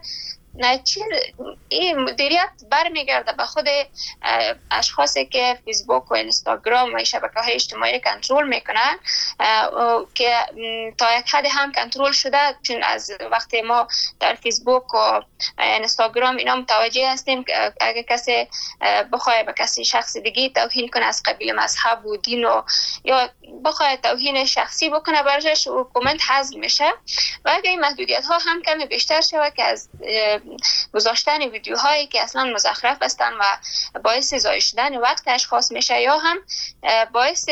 این مدیریت برمیگرده به خود اشخاصی که فیسبوک و اینستاگرام و شبکه‌های اجتماعی کنترل میکنن که تا یک حد هم کنترل شده. چون از وقتی ما در فیسبوک و اینستاگرام اینا متوجه هستیم که اگه کسی بخواد به کسی شخص دیگه توهین کنه از قبیل مذهب و دین و یا بخواد توهین شخصی بکنه برش و کامنت حذف میشه. و اگه این محدودیت ها هم کمی بیشتر شود که از گذاشتن ویدیوهایی که اصلا مزخرف هستن و باعث ضایع شدن وقت اشخاص میشه یا هم باعث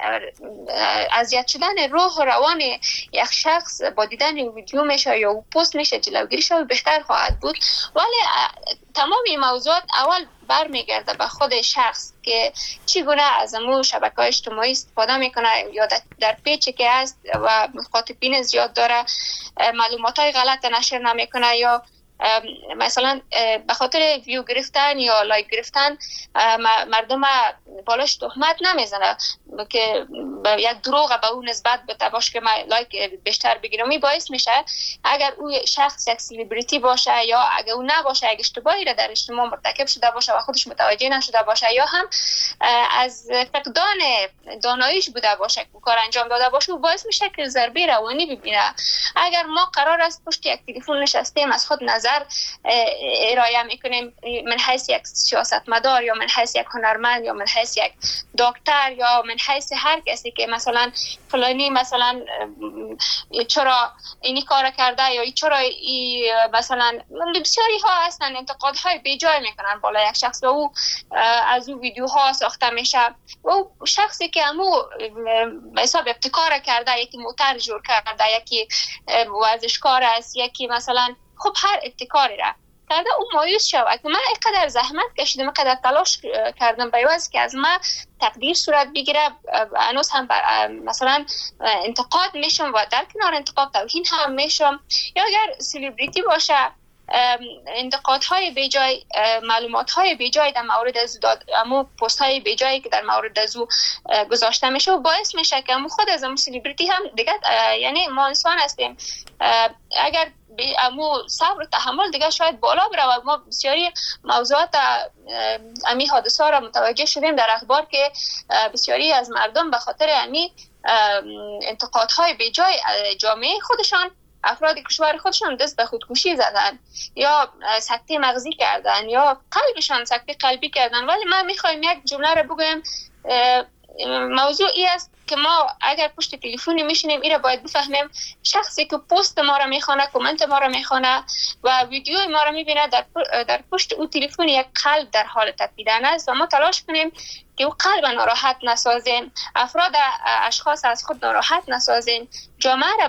اذیت شدن روح و روان یک شخص با دیدن ویدیو میشه یا پست میشه، جلوگیری شود بهتر خواهد بود. ولی تمام این موضوعات اول برمیگرده به خود شخص که چگونه از امو شبکه‌های اجتماعی استفاده میکنه یا در پیچی که هست و مخاطبین زیاد داره، معلومات‌های غلط نشر نمیکنه یا مثلا به خاطر ویو گرفتن یا لایک گرفتن مردم بالاش تهمت نمیزنه که یک دروغ به اون نسبت بده باشه که من لایک بیشتر بگیرم. این باعث میشه اگر او شخص یک سلبریتی باشه یا اگر او نباشه، اگه اشتباهی را در اجتماع مرتکب شده باشه و خودش متوجه نشده باشه یا هم از فقدان داناییش بوده باشه که کار انجام داده باشه، باعث میشه که ضربه روانی ببینه. اگر ما قرار است پشت یک تلفن نشستیم از خود نظر ارائه میکنیم من حیث یک سیاستمدار یا من حیث یک هنرمند یا من حیث یک دکتر یا من حیث هر کسی که مثلا فلانی مثلا چرا اینی کار کرده یا چرا مثلا بسیاری ها هستن انتقادهای بیجای میکنن بالا یک شخص و او از او ویدیوها ساخته میشه و او شخصی که امو به حساب ابتکار کرده، یکی موتر جور کرده، یکی ورزشکار است، یکی مثلا خب هر ابتکاری را کرده، او مایوس شود که من اینقدر زحمت کشیدم، اینقدر تلاش کردم بیواز که از من تقدیر صورت بگیره. هنوز هم مثلا انتقاد میشم و در کنار انتقاد توهین هم میشم. یا اگر سلبریتی باشه انتقادهای بیجای، معلوماتهای بیجای در مورد از امو پستهای بیجایی که در مورد از او گذاشته میشه و باعث میشه که امو خود از امو سلبریتی هم دیگه یعنی ما انسان هستیم، اگر امو صبر و تحمل دیگه شاید بالا بره و ما بسیاری موضوعات امی حادثه را متوجه شدیم در اخبار که بسیاری از مردم به خاطر امی انتقادهای بیجای جامعه خودشان، افراد کشور خودشان دست به خودکشی زدن یا سکته مغزی کردن یا قلبشان سکته قلبی کردن. ولی من میخوایم یک جمله را بگویم، موضوع ای است که ما اگر پشت تلفنی میشینیم این را باید بفهمیم شخصی که پست ما را میخونه، کامنت ما را میخونه و ویدیو ما را میبینه، در پشت او تلفن یک قلب در حال تپیدن است و ما تلاش کنیم که او قلب ناراحت نسازیم، افراد اشخاص از خود ناراحت نسازیم، جامعه را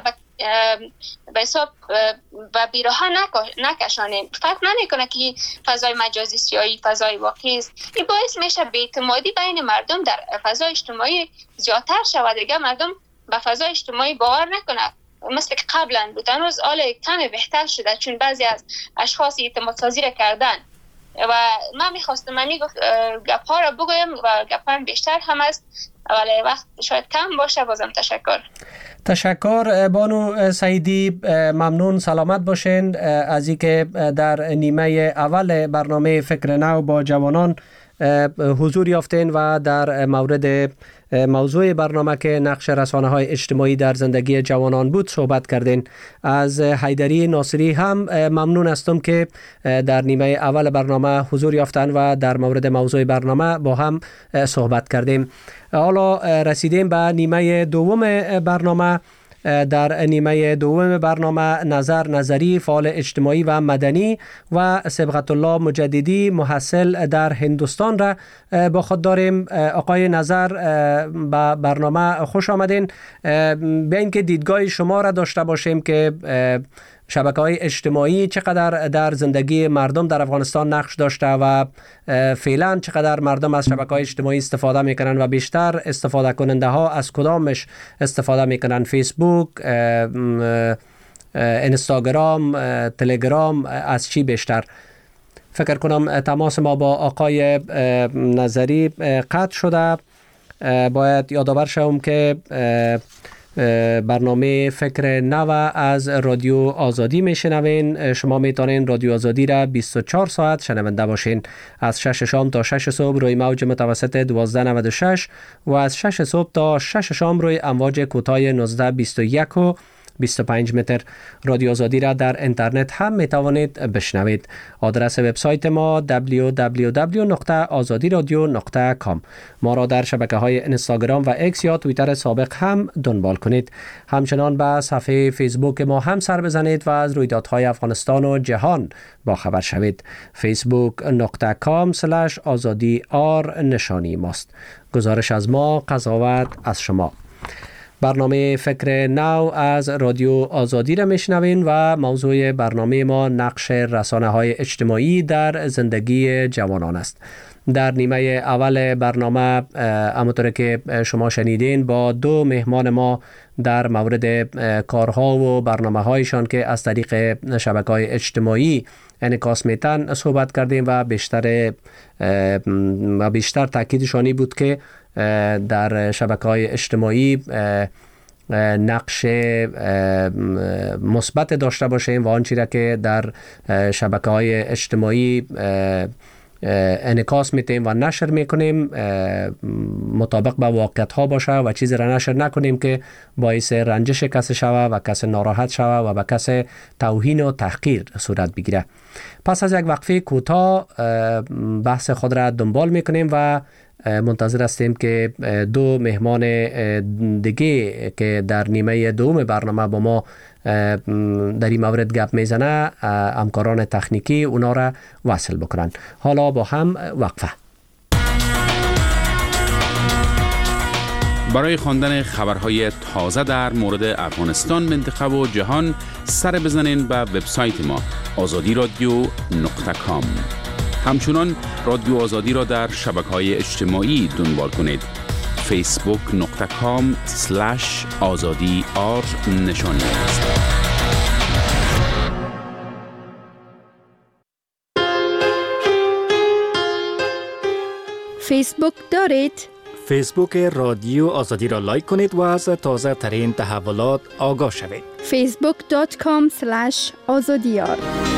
به حساب و بیراها نکشانیم. فرق نمیکنه که فضای مجازی سیایی فضای واقعی است. این باعث میشه بی‌اعتمادی بین مردم در فضای اجتماعی زیادتر شود. دیگه مردم به فضای اجتماعی باور نکنه مثل که قبلا بود. هنوز حال کمی بهتر شده چون بعضی از اشخاص اعتماد سازی را کردن و من میخواستم گپ ها را بگویم و گپ ها بیشتر هم است ولی وقت شاید کم باشه. بازم تشکر بانو سعیدی، ممنون، سلامت باشین از اینکه در نیمه اول برنامه فکر نو با جوانان حضور یافتین و در مورد موضوع برنامه که نقش رسانه‌های اجتماعی در زندگی جوانان بود صحبت کردین. از حیدری ناصری هم ممنون هستم که در نیمه اول برنامه حضور یافتن و در مورد موضوع برنامه با هم صحبت کردیم. حالا رسیدیم به نیمه دوم برنامه. در نیمه دوم برنامه نظری فعال اجتماعی و مدنی و صبغت الله مجددی محصل در هندوستان را با خود داریم. آقای نظر به برنامه خوش آمدین. بیاین که دیدگاه شما را داشته باشیم که شبکه‌های اجتماعی چقدر در زندگی مردم در افغانستان نقش داشته و فعلا چقدر مردم از شبکه‌های اجتماعی استفاده میکنن و بیشتر استفاده کننده ها از کدامش استفاده میکنن؟ فیسبوک، اینستاگرام، تلگرام، از چی بیشتر؟ فکر کنم تماس ما با آقای نظری قطع شده. باید یادآور شوم که برنامه فکر نو از رادیو آزادی میشنوین. شما میتونین رادیو آزادی را 24 ساعت شنونده باشین، از 6 شام تا 6 صبح روی موج متوسط 1296 و از 6 صبح تا 6 شام روی امواج کوتاه 1921 و 25 متر. رادیو آزادی را در اینترنت هم میتوانید بشنوید. آدرس وبسایت ما www.azadiradio.com. ما را در شبکه‌های اینستاگرام و ایکس یا توییتر سابق هم دنبال کنید. همچنان به صفحه فیسبوک ما هم سر بزنید و از رویدادهای افغانستان و جهان با خبر شوید. facebook.com/azadi_r نشانی ماست. گزارش از ما، قضاوت از شما. برنامه فکر نو از رادیو آزادی را میشنوین و موضوع برنامه ما نقش رسانه‌های اجتماعی در زندگی جوانان است. در نیمه اول برنامه همونطور که شما شنیدین با دو مهمان ما در مورد کارها و برنامه‌هایشان که از طریق شبکه‌های اجتماعی انعکاس میتن صحبت کردیم و بیشتر تاکیدشانی بود که در شبکه‌های اجتماعی نقش مثبت داشته باشیم و آنچه را که در شبکه‌های اجتماعی انعکاس میتیم و نشر میکنیم مطابق با واقعیت ها باشه و چیزی را نشر نکنیم که باعث رنجش کسی شوه و کسی ناراحت شوه و به کسی توهین و تحقیر صورت بگیره. پس از یک وقفه کوتاه بحث خود را دنبال میکنیم و منتظر هستیم که دو مهمان دیگه که در نیمه دوم برنامه با ما در این مورد گپ میزنه، همکاران تکنیکی اونا را وصل بکنن. حالا با هم وقفه. برای خواندن خبرهای تازه در مورد افغانستان، منطقه و جهان سر بزنین به وبسایت ما azadiradio.com. همچنان رادیو آزادی را در شبکه‌های اجتماعی دنبال کنید. facebook.com/azadi_r نشانی است. فیسبوک دارید؟ فیسبوک رادیو آزادی را لایک کنید و از تازه ترین تحولات آگاه شوید. facebook.com/azadiyar.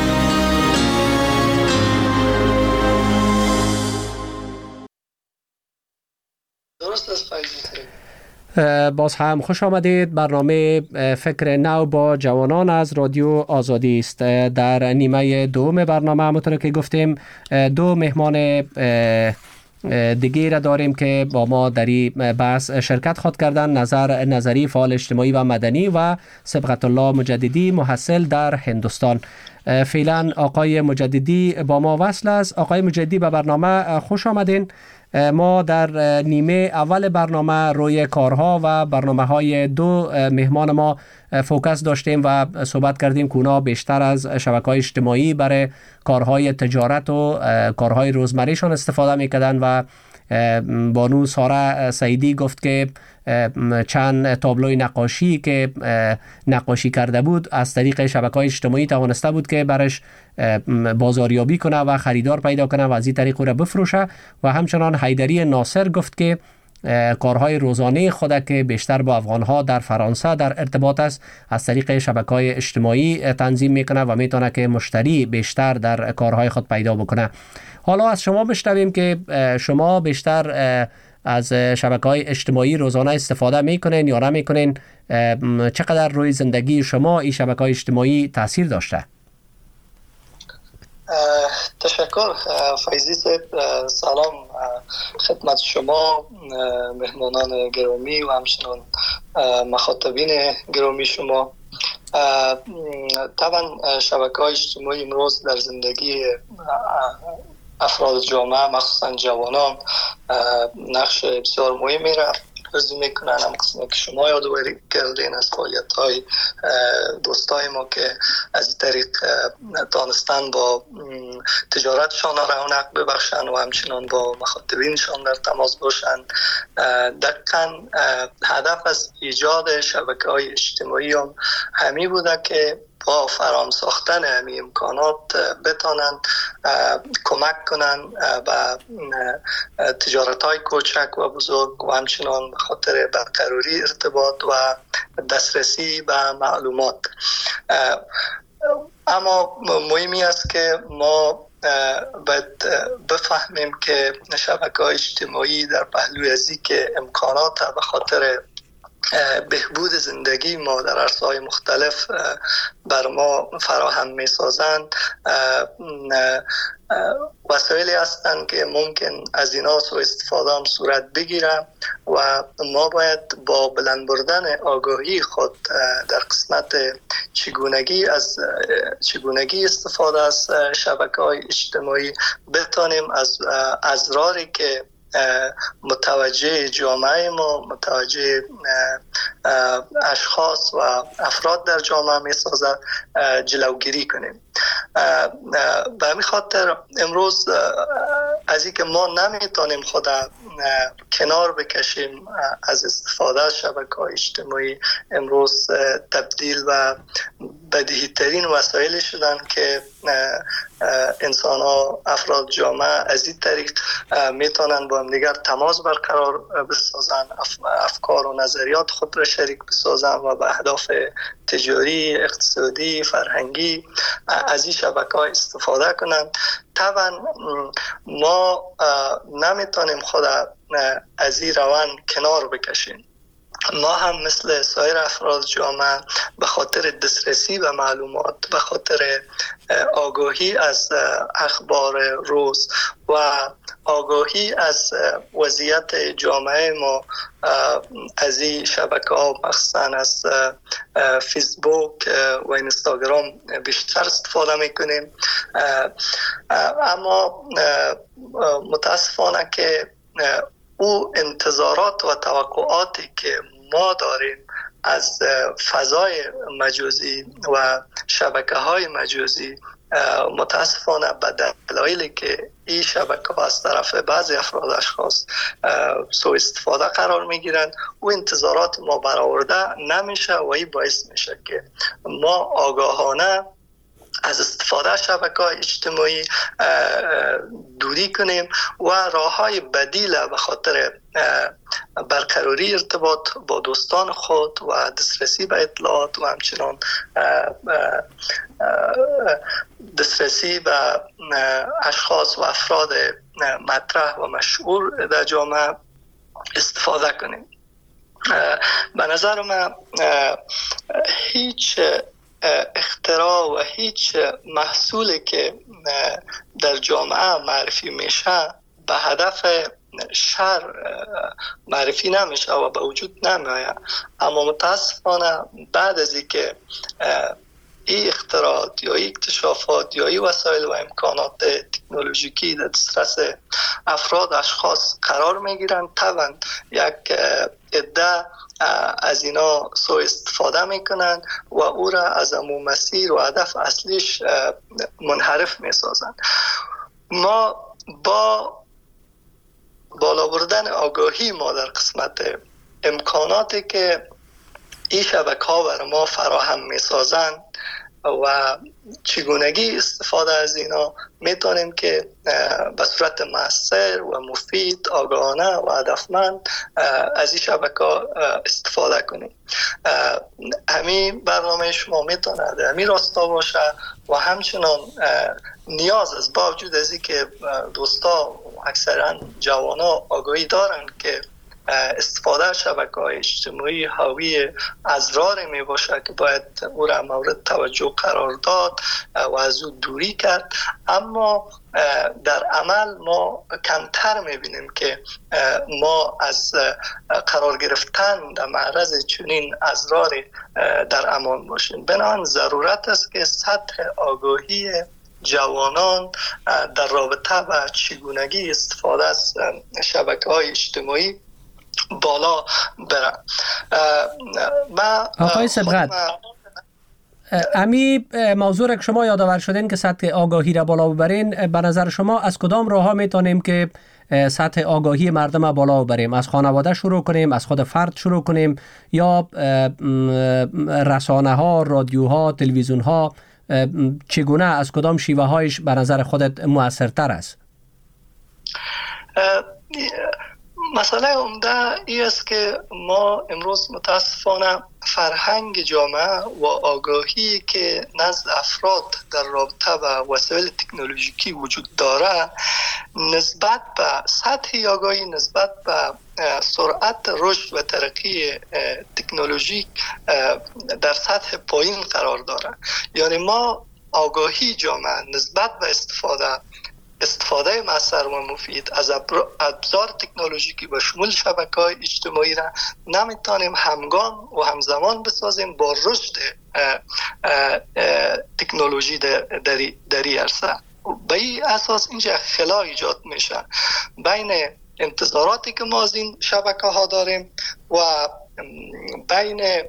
باز هم خوش آمدید. برنامه فکر نو با جوانان از رادیو آزادی است. در نیمه دوم برنامه همونطور که گفتیم دو مهمان دیگه را داریم که با ما در این بحث شرکت خواهد کردن. نظری فعال اجتماعی و مدنی و صبغت الله مجددی محصل در هندوستان. فعلا آقای مجددی با ما وصل است. آقای مجددی به برنامه خوش آمدین. ما در نیمه اول برنامه روی کارها و برنامه‌های دو مهمان ما فوکس داشتیم و صحبت کردیم که اونا بیشتر از شبکه‌های اجتماعی برای کارهای تجارت و کارهای روزمرهشان استفاده می‌کردن و بانو ساره سعیدی گفت که چند تابلوی نقاشی که نقاشی کرده بود از طریق شبکه‌های اجتماعی توانسته بود که برش بازاریابی کنه و خریدار پیدا کنه و از این طریق او را بفروشه. و همچنان حیدری ناصر گفت که کارهای روزانه خود که بیشتر با افغانها در فرانسه در ارتباط است از طریق شبکه‌های اجتماعی تنظیم میکنه و میتونه که مشتری بیشتر در کارهای خود پیدا بکنه. حالا از شما بشنویم که شما بیشتر از شبکه‌های اجتماعی روزانه استفاده میکنین یا نمیکنین؟ چقدر روی زندگی شما این شبکه‌های اجتماعی تاثیر داشته؟ تشکر فیضی صاحب. سلام خدمت شما مهمانان گرامی و همچنان مخاطبین گرامی شما. طبعا شبکه‌های اجتماعی امروز در زندگی افراد جامعه مخصوصا جوانان نقش بسیار مهمی را عرض میکنن، هم قسمی که شما یادآوری کردین از فعالیت های دوستای ما که از این طریق دانستن با تجارتشان رونق ببخشن و همچنان با مخاطبینشان در تماس باشن. دقیقاً هدف از ایجاد شبکه‌های اجتماعی هم همی بوده که با فرام ساختن همین امکانات بتانند کمک کنند به تجارت‌های کوچک و بزرگ و همچنان به خاطر برقراری ارتباط و دسترسی به معلومات. اما مهمی است که ما باید بفهمیم که شبکه‌های اجتماعی در پهلوی ازی که امکانات به خاطر بهبود زندگی ما در عرصه‌های مختلف بر ما فراهم می‌سازند، وسایلی هستند که ممکن از اینا سوء استفاده هم صورت بگیره و ما باید با بلند بردن آگاهی خود در قسمت چگونگی استفاده از شبکه‌های اجتماعی بتانیم از اضراری که متوجه جامعه ما، متوجه اشخاص و افراد در جامعه می سازد جلوگیری کنیم. به همین خاطر امروز از اینکه ما نمیتونیم خود کنار بکشیم از استفاده از شبکه‌های اجتماعی، امروز تبدیل و بدیهی ترین وسایل شدن که انسان ها، افراد جامعه از این طریق میتونن با هم دیگر تماس برقرار بسازن، افکار و نظریات خود را شریک بسازن و به اهداف تجاری، اقتصادی، فرهنگی از این شبکه‌ها استفاده کنن. طبعا ما نمیتونیم خود از این روان کنار بکشیم. ما هم مثل سایر افراد جامعه به خاطر دسترسی به معلومات، به خاطر آگاهی از اخبار روز و آگاهی از وضعیت جامعه ما از این شبکه‌ها، مخصوصا از فیسبوک و اینستاگرام بیشتر استفاده میکنیم. اما متاسفانه که او انتظارات و توقعاتی که ما داریم از فضای مجازی و شبکه‌های مجازی متاسفانه به دلایلی که این شبکه‌ها از طرف بعضی افراد اشخاص سوء استفاده قرار میگیرند، او انتظارات ما برآورده نمیشه و این باعث میشه که ما آگاهانه از استفاده از شبکه‌های اجتماعی دوری کنیم و راه‌های بدیل به خاطر برقراری ارتباط با دوستان خود و دسترسی به اطلاعات و همچنان دسترسی به اشخاص و افراد مطرح و مشهور در جامعه استفاده کنیم. به نظر من هیچ اختراع و هیچ محصولی که در جامعه معرفی میشه به هدف شر معرفی نمیشه و به وجود نمیآید. اما متاسفانه بعد از اینکه این اختراعات یا این اکتشافات یا این وسایل و امکانات تکنولوژیکی در دسترس افراد اشخاص قرار میگیرن، طبعا یک عده از اینا سوء استفاده میکنن و او را از امون مسیر و هدف اصلیش منحرف میسازن. ما با بالا بردن آگاهی ما در قسمت امکاناتی که این شبکه‌ها بر ما فراهم میسازن و چگونگی استفاده از اینا، میتونیم که به صورت مؤثر و مفید، آگاهانه و هدفمند از این شبکه‌ها استفاده کنیم. همین برنامه شما میتونه در همین راستا باشه و همچنان نیاز است، با وجود از اینکه دوستا اکثرا جوانا آگاهی دارن که استفاده از شبکه‌های اجتماعی حاوی اضرار می باشه که باید او را مورد توجه قرار داد و از او دوری کرد، اما در عمل ما کمتر میبینیم که ما از قرار گرفتن در معرض چنین اضرار در امان باشیم. بنابراین ضرورت است که سطح آگاهی جوانان در رابطه با چگونگی استفاده از شبکه‌های اجتماعی بالا بره. آقای سبغت، امی موضوع را که شما یادآور شدین که سطح آگاهی را بالا ببرین، به نظر شما از کدام راه ها میتونیم که سطح آگاهی مردم را بالا ببریم؟ از خانواده شروع کنیم، از خود فرد شروع کنیم، یا رسانه ها، رادیوها، تلویزیون ها؟ چگونه، از کدام شیوه هایش به نظر خودت مؤثرتر است؟ مسئله عمده ای است که ما امروز متاسفانه فرهنگ جامعه و آگاهی که نزد افراد در رابطه با وسایل تکنولوژیکی وجود داره، نسبت به سطح آگاهی، نسبت به سرعت رشد و ترقی تکنولوژیک در سطح پایین قرار داره. یعنی ما آگاهی جامعه نسبت به استفاده مؤثر و مفید از ابزار تکنولوژیکی به شمول شبکه‌های اجتماعی را نمیتونیم همگام و همزمان بسازیم با رشد تکنولوژی در این عرصه. به این اساس اینجا خلا ایجاد میشه بین انتظاراتی که ما از این شبکه‌ها داریم و بین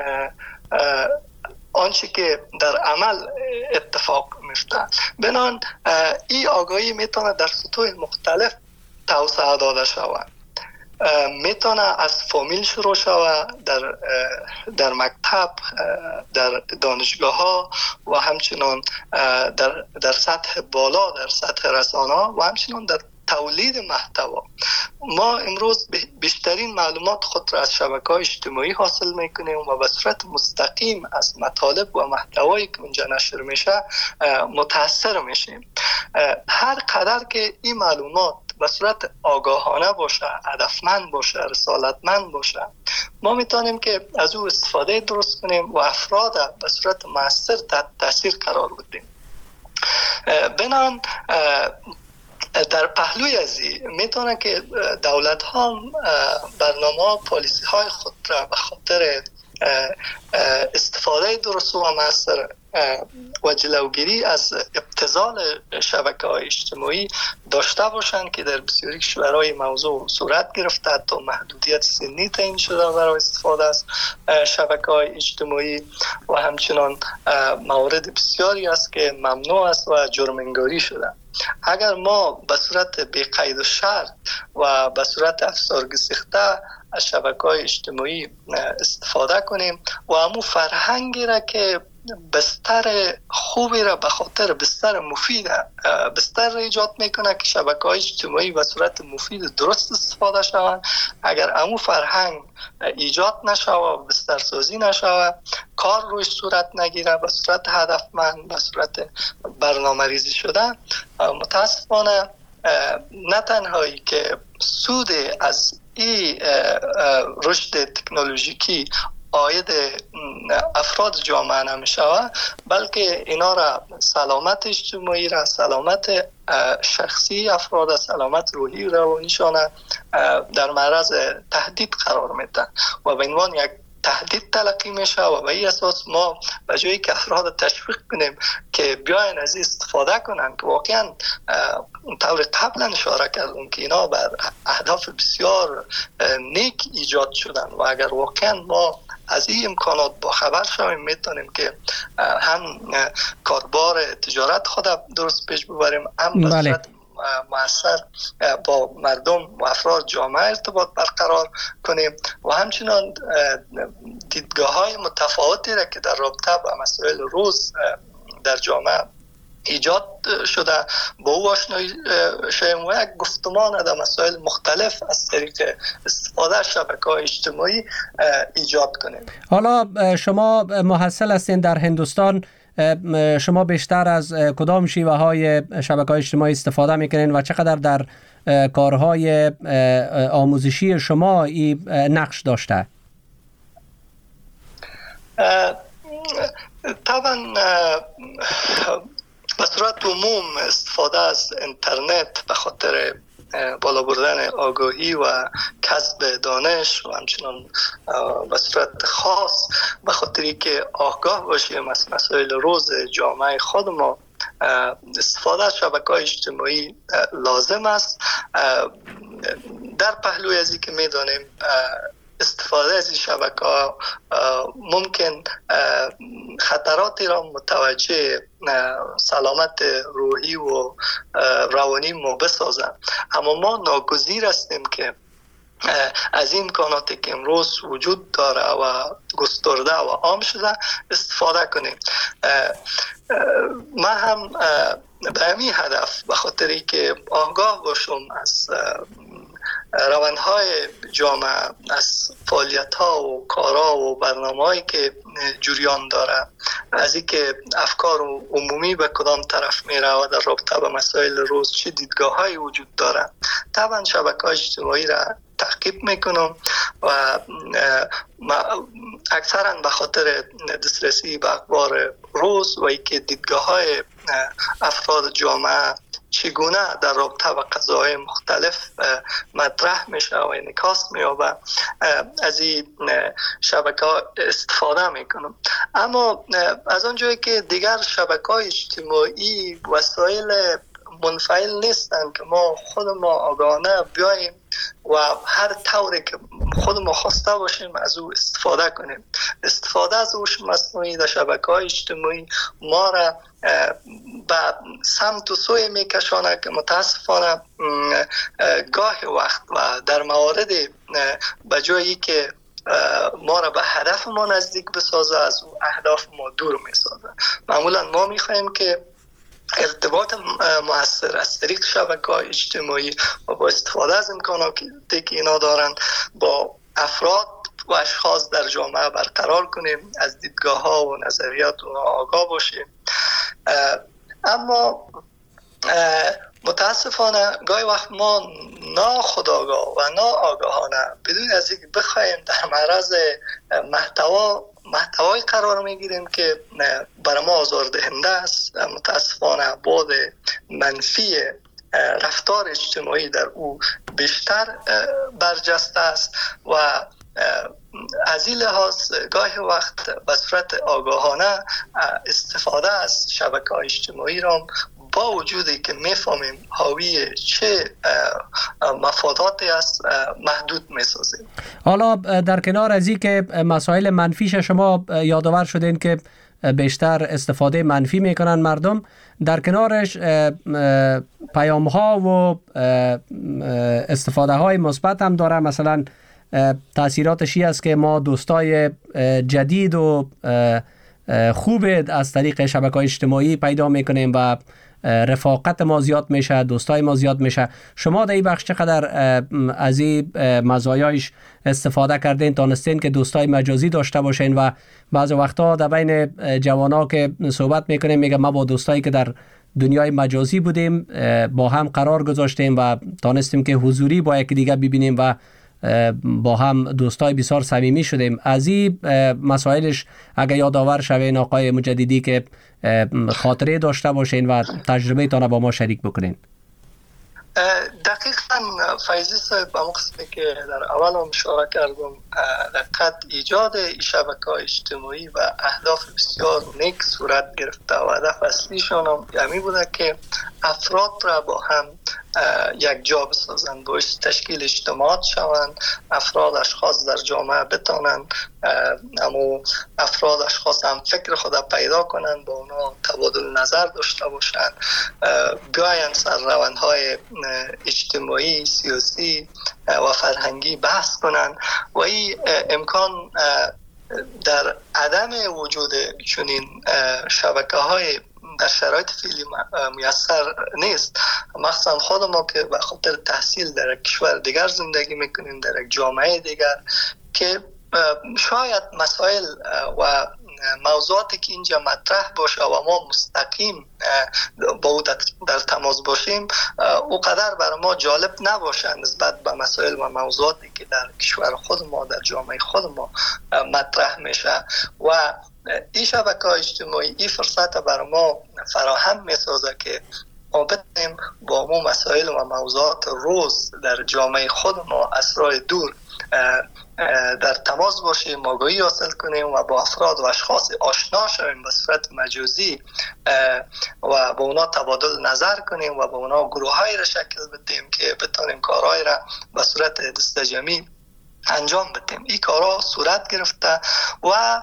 آنچه که در عمل اتفاق میفته. بنان این آگاهی میتونه در سطوح مختلف توسعه داده شود. میتونه از فامیل شروع شود، در مکتب، در دانشگاه ها و همچنان در سطح بالا، در سطح رسانه ها و همچنان در تولید محتوا. ما امروز بیشترین معلومات خود را از شبکه‌های اجتماعی حاصل میکنیم و به صورت مستقیم از مطالب و محتوایی که اونجا نشر میشه متاثر میشیم. هر قدر که این معلومات به صورت آگاهانه باشه، هدفمند باشه، رسالتمند باشه، ما میتونیم که از او استفاده درست کنیم و افراد به صورت مؤثر تحت تاثیر قرار بدیم. بنان در پهلوی از این میتونه که دولت ها برنامه پالیسی های خود را به خاطر استفاده درست و مؤثر و جلوگیری از ابتذال شبکه‌های اجتماعی داشته باشند که در بسیاری کشورهای موضوع صورت گرفته. حتی محدودیت سنی تعیین شده برای استفاده از شبکه‌های اجتماعی و همچنان موارد بسیاری است که ممنوع است و جرم انگاری شده. اگر ما به صورت بی قید و شرط و به صورت افسارگسیخته از شبکه‌های اجتماعی استفاده کنیم و همون فرهنگی را که بستر خوبی را به خاطر بستر مفید بستر ایجاد میکنه که شبکه‌های اجتماعی به صورت مفید درست استفاده شوند، اگر همون فرهنگ ایجاد نشوه، بستر سازی نشوه، کار روش صورت نگیره به صورت هدفمند، به صورت برنامه ریزی شده، متاسفانه نه تنهایی که سود از این رشد تکنولوژیکی عاید افراد جامعه نمیشوه، بلکه اینا را سلامت اجتماعی را، سلامت شخصی افراد، سلامت روحی و روانیشان در معرض تهدید قرار میده و به عنوان یک تهدید تلقی میشه و به این اساس ما به جایی که افراد تشویق کنیم که بیاین از این استفاده کنن که واقعا طور قبلا اشاره کردم که اینا بر اهداف بسیار نیک ایجاد شدن و اگر واقعا ما از این امکانات با خبر شویم میتونیم که هم کاربار تجارت خود درست پیش ببریم، هم به صورت مؤثر با مردم و افراد جامعه ارتباط برقرار کنیم و همچنان دیدگاه های متفاوتی را که در رابطه با مسائل روز در جامعه ایجاد شده با او آشنایی شویم و یک گفتمان در مسائل مختلف از طریق استفاده از شبکه‌های اجتماعی ایجاد کنیم. حالا شما محصل هستین در هندوستان، شما بیشتر از کدام شیوه های شبکه‌های اجتماعی استفاده میکنین و چقدر در کارهای آموزشی شما این نقش داشته؟ طبعا به صورت عموم استفاده از اینترنت به خاطر بالا بردن آگاهی و کسب دانش و همچنان به صورت خاص به خاطری که آگاه باشیم از مسائل روز جامعه خود ما، استفاده از شبکه‌های اجتماعی لازم است. در پهلوی از که میدانیم استفاده از این شبکه‌ها ممکن خطراتی را متوجه سلامت روحی و روانی ما بسازند، اما ما ناگزیر هستیم که از این امکاناتی که امروز وجود داره و گسترده و عام شده استفاده کنیم. من هم به همین هدف، به خاطری که آگاه باشم از روندهای جامعه، از فعالیت‌ها و کارها و برنامه‌هایی که جریان داره، از اینکه افکار عمومی به کدام طرف میره و در رابطه با مسائل روز چه دیدگاه‌هایی وجود داره، طبعا شبکه‌های اجتماعی را تعقیب میکنم و اکثرا به خاطر دسترسی به اخبار روز و اینکه دیدگاه‌های افراد جامعه چگونه در رابطه با قضاهای مختلف مطرح میشه و انعکاس می‌یابه، از این شبکه‌ها استفاده میکنم. اما از آنجایی که دیگر شبکه‌های اجتماعی وسایل منفعل نیستن که ما خود ما آگاهانه بیاییم و هر طوری که خود ما خواسته باشیم از او استفاده کنیم. استفاده از هوش مصنوعی در شبکه‌های اجتماعی ما را به سمت و سوی میکشانه که متاسفانه گاه وقت و در موارد به جایی که ما را به هدف ما نزدیک بسازه از او اهداف ما دور میسازه. معمولا ما میخواهیم که ارتباط مؤثر از طریق شبکه‌های اجتماعی و با استفاده از امکاناتی که اینا دارن با افراد و اشخاص در جامعه برقرار کنیم، از دیدگاه‌ها و نظریات اونا آگاه باشیم. اما متاسفانه گاهی وقت ما ناخودآگاه و ناآگاهانه بدون از اینکه بخوایم در معرض محتوای قرار میگیریم که برای ما آزاردهنده است. متاسفانه بعد منفی رفتار اجتماعی در او بیشتر برجسته است و از این لحاظ گاهی وقت به صورت آگاهانه استفاده از شبکه‌های اجتماعی را با وجودی که میفهمیم حاوی چه مفاداتی است محدود میسازیم. حالا در کنار از این که مسائل منفیش شما یادآور شدین که بیشتر استفاده منفی میکنن مردم، در کنارش پیام ها و استفاده های مثبت هم داره. مثلا تاثیراتش است که ما دوستای جدید و خوب از طریق شبکه‌های اجتماعی پیدا میکنیم و رفاقت ما زیاد میشه، دوستای ما زیاد میشه. شما در این بخش چقدر از این مزایایش استفاده کردین، تانستین که دوستای مجازی داشته باشین؟ و بعض وقتا در بین جوانا که صحبت میکنیم میگم ما با دوستایی که در دنیای مجازی بودیم با هم قرار گذاشتیم و تانستیم که حضوری با یکی دیگه ببینیم و با هم دوستای بسیار صمیمی شدیم. از این مسائلش اگه یادآور شوین آقای مجددی که خاطره داشته باشین و تجربه تانه با ما شریک بکنین. دقیقاً فیضی صاحب به قسمی که در اول هم اشاره کردم، دقیقاً ایجاد شبکه‌های اجتماعی و اهداف بسیار نیک صورت گرفته و هدف اصلیشان هم همین بوده که افراد را با هم یک جا بسازند، باعث تشکیل اجتماعات شوند، افراد اشخاص در جامعه بتانند اما افراد اشخاص هم فکر خود پیدا کنند، با اونا تبادل نظر داشته باشند، بیاین سر روندهای اجتماعی، سیاسی و فرهنگی بحث کنند و این امکان در عدم وجود چنین شبکه‌های در شرایط فعلی میسر نیست. مخصوصا خود ما که به خاطر تحصیل در یک کشور دیگر زندگی میکنیم، در یک جامعه دیگر، که شاید مسائل و موضوعاتی که اینجا مطرح باشه و ما مستقیم با او در تماس باشیم او قدر برای ما جالب نباشه نسبت به مسائل و موضوعاتی که در کشور خود ما، در جامعه خود ما مطرح میشه. و این شبکه‌های اجتماعی این فرصت برای ما فراهم میسازه که ما بتونیم با همون مسائل و موضوعات روز در جامعه خود ما از راه دور در تماس باشیم، آگاهی حاصل کنیم و با افراد و اشخاص آشنا شویم به صورت مجازی و با اونا تبادل نظر کنیم و با اونا گروه‌هایی را شکل بدیم که بتونیم کارهای را به صورت دستجمعی انجام بدیم. این کارها صورت گرفته و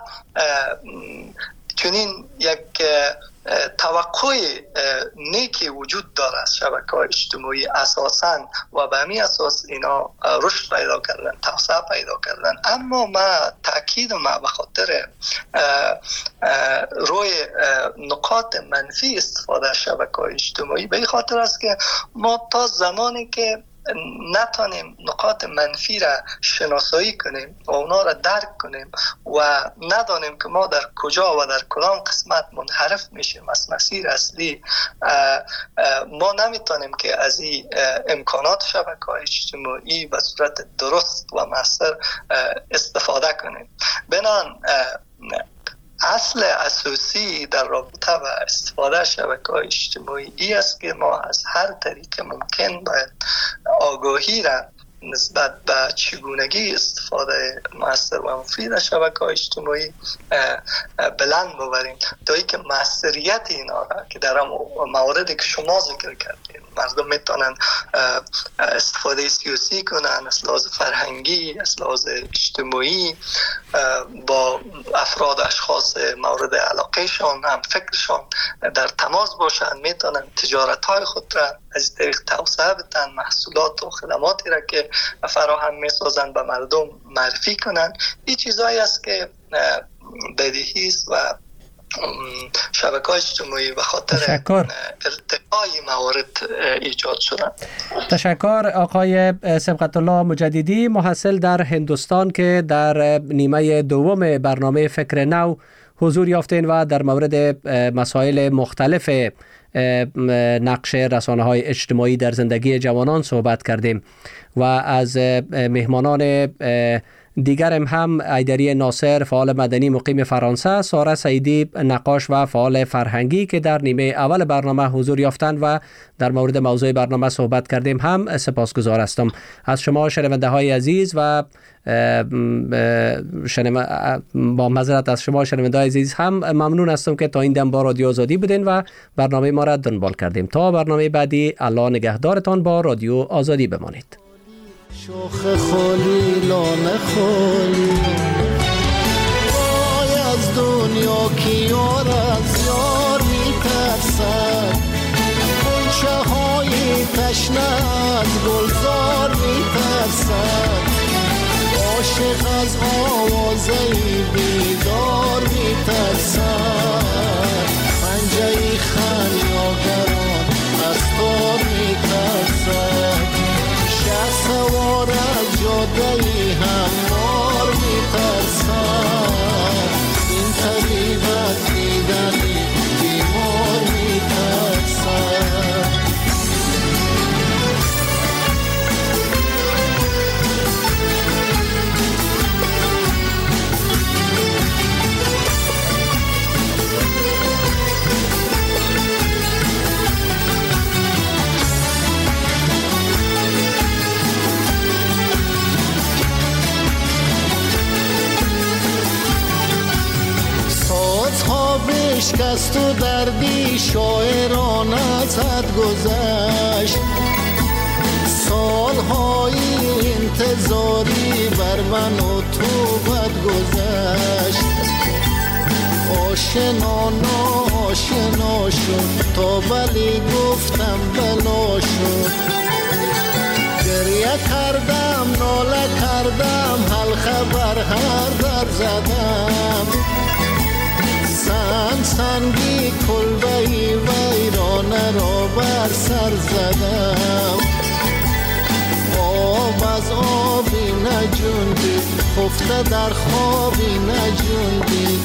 چنین یک توقع نیکی وجود داره از شبکه‌های اجتماعی اساساً و به همین اساس اینا رشد پیدا کردن، توسعه پیدا کردن. اما ما تاکید ما به خاطر روی نقاط منفی استفاده از شبکه‌های اجتماعی به این خاطر است که ما تا زمانی که نتانیم نقاط منفی را شناسایی کنیم و اونا را درک کنیم و ندانیم که ما در کجا و در کدام قسمت منحرف میشیم از مسیر اصلی، ما نمیتونیم که از این امکانات شبکه‌های اجتماعی به صورت درست و مؤثر استفاده کنیم. بنابراین اصل اساسی در رابطه و استفاده از شبکه‌های اجتماعی این است که ما از هر طریق ممکن باید آگاهی را نسبت به چگونگی استفاده مؤثر و مفید از شبکه‌های اجتماعی بلند ببریم تا اینکه مؤثریت اینا را که در مواردی که شما ذکر کردید، مردم میتونن استفاده سیاسی کنن، از لحاظ فرهنگی، از لحاظ اجتماعی با افراد اشخاص مورد علاقهشان، هم فکرشان در تماس باشن، میتونن تجارت های خود را از طریق توسعه بدن، محصولات و خدماتی را که فراهم میسازن به مردم معرفی کنن. این چیزایی است که بدیهی است و شبکه‌های اجتماعی به خاطر ارتقای موارد ایجاد شدن. تشکر آقای سبقت الله مجددی، محصل در هندوستان که در نیمه دوم برنامه فکر نو حضور یافتین و در مورد مسائل مختلف نقش رسانه‌های اجتماعی در زندگی جوانان صحبت کردیم و از مهمانان دیگرم هم ایدری ناصر فعال مدنی مقیم فرانسه، ساره سعیدی نقاش و فعال فرهنگی که در نیمه اول برنامه حضور یافتند و در مورد موضوع برنامه صحبت کردیم هم سپاسگزار هستم. از شما شنونده های عزیز و با معذرت از شما شنونده های عزیز هم ممنون هستم که تا این دم با رادیو آزادی بودین و برنامه ما را دنبال کردیم. تا برنامه بعدی، الله نگهدارتان. با رادیو آزادی بمانید. شوخ خالی لانه خالی وای از دنیا که یار از یار میترسد، گلچه های تشنه از گلزار میترسد، عاشق از آوازه بیدار میترسد، پنجه خمیاگران از تار میترسد، سوار از جاده هموار میترسد، این طبیب از دیدن بیمار میترسد. بشکست و دردی شاعران ازت گذشت، سالهای انتظاری بر من و تو بد گذشت، آشنا ناشنا شد تا ولی گفتم بلا شد، گریه کردم ناله کردم حل خبر هر در زدم، سنگی کلبهی ویرانه را بر سر زدم، آب از آبی نجوندی خفته در خوابی نجوندی،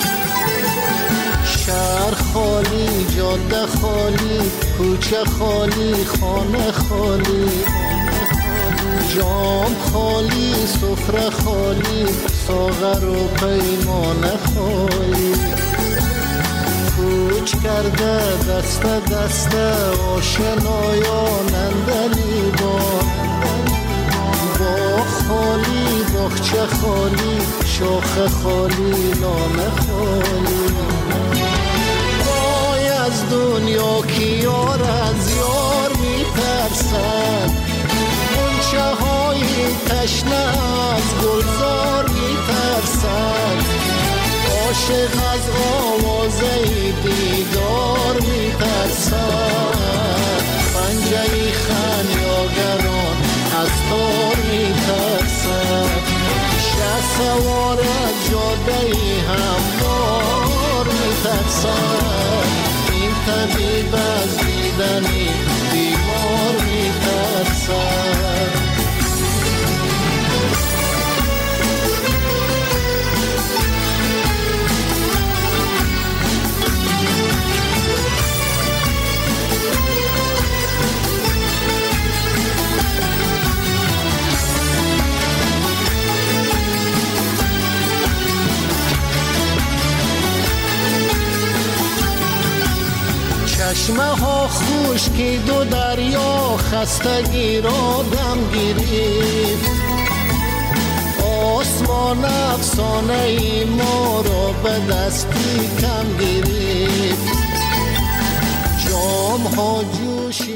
شهر خالی جاده خالی کوچه خالی خانه خالی، جام خالی سفره خالی ساغر و پیمانه خالی، کوچ کرده دست دست آشنایان اندلی با خالی با خالی شوخ خالی نام خالی وای از دنیا که یار از یار میترسد غنچه های تشنه از گلزار میترسد عاشق از آوازه دیدار میترسد پنجه خمیاگران از تار میترسد شه سوار از جاده هموار میترسد این طبیب از دیدنی بیمار میترسد چشمه ها خشکی دو دریا خستگی را دم گرفت آسمان افسانه ای ما را به دستی کم گرفت جام ها جوش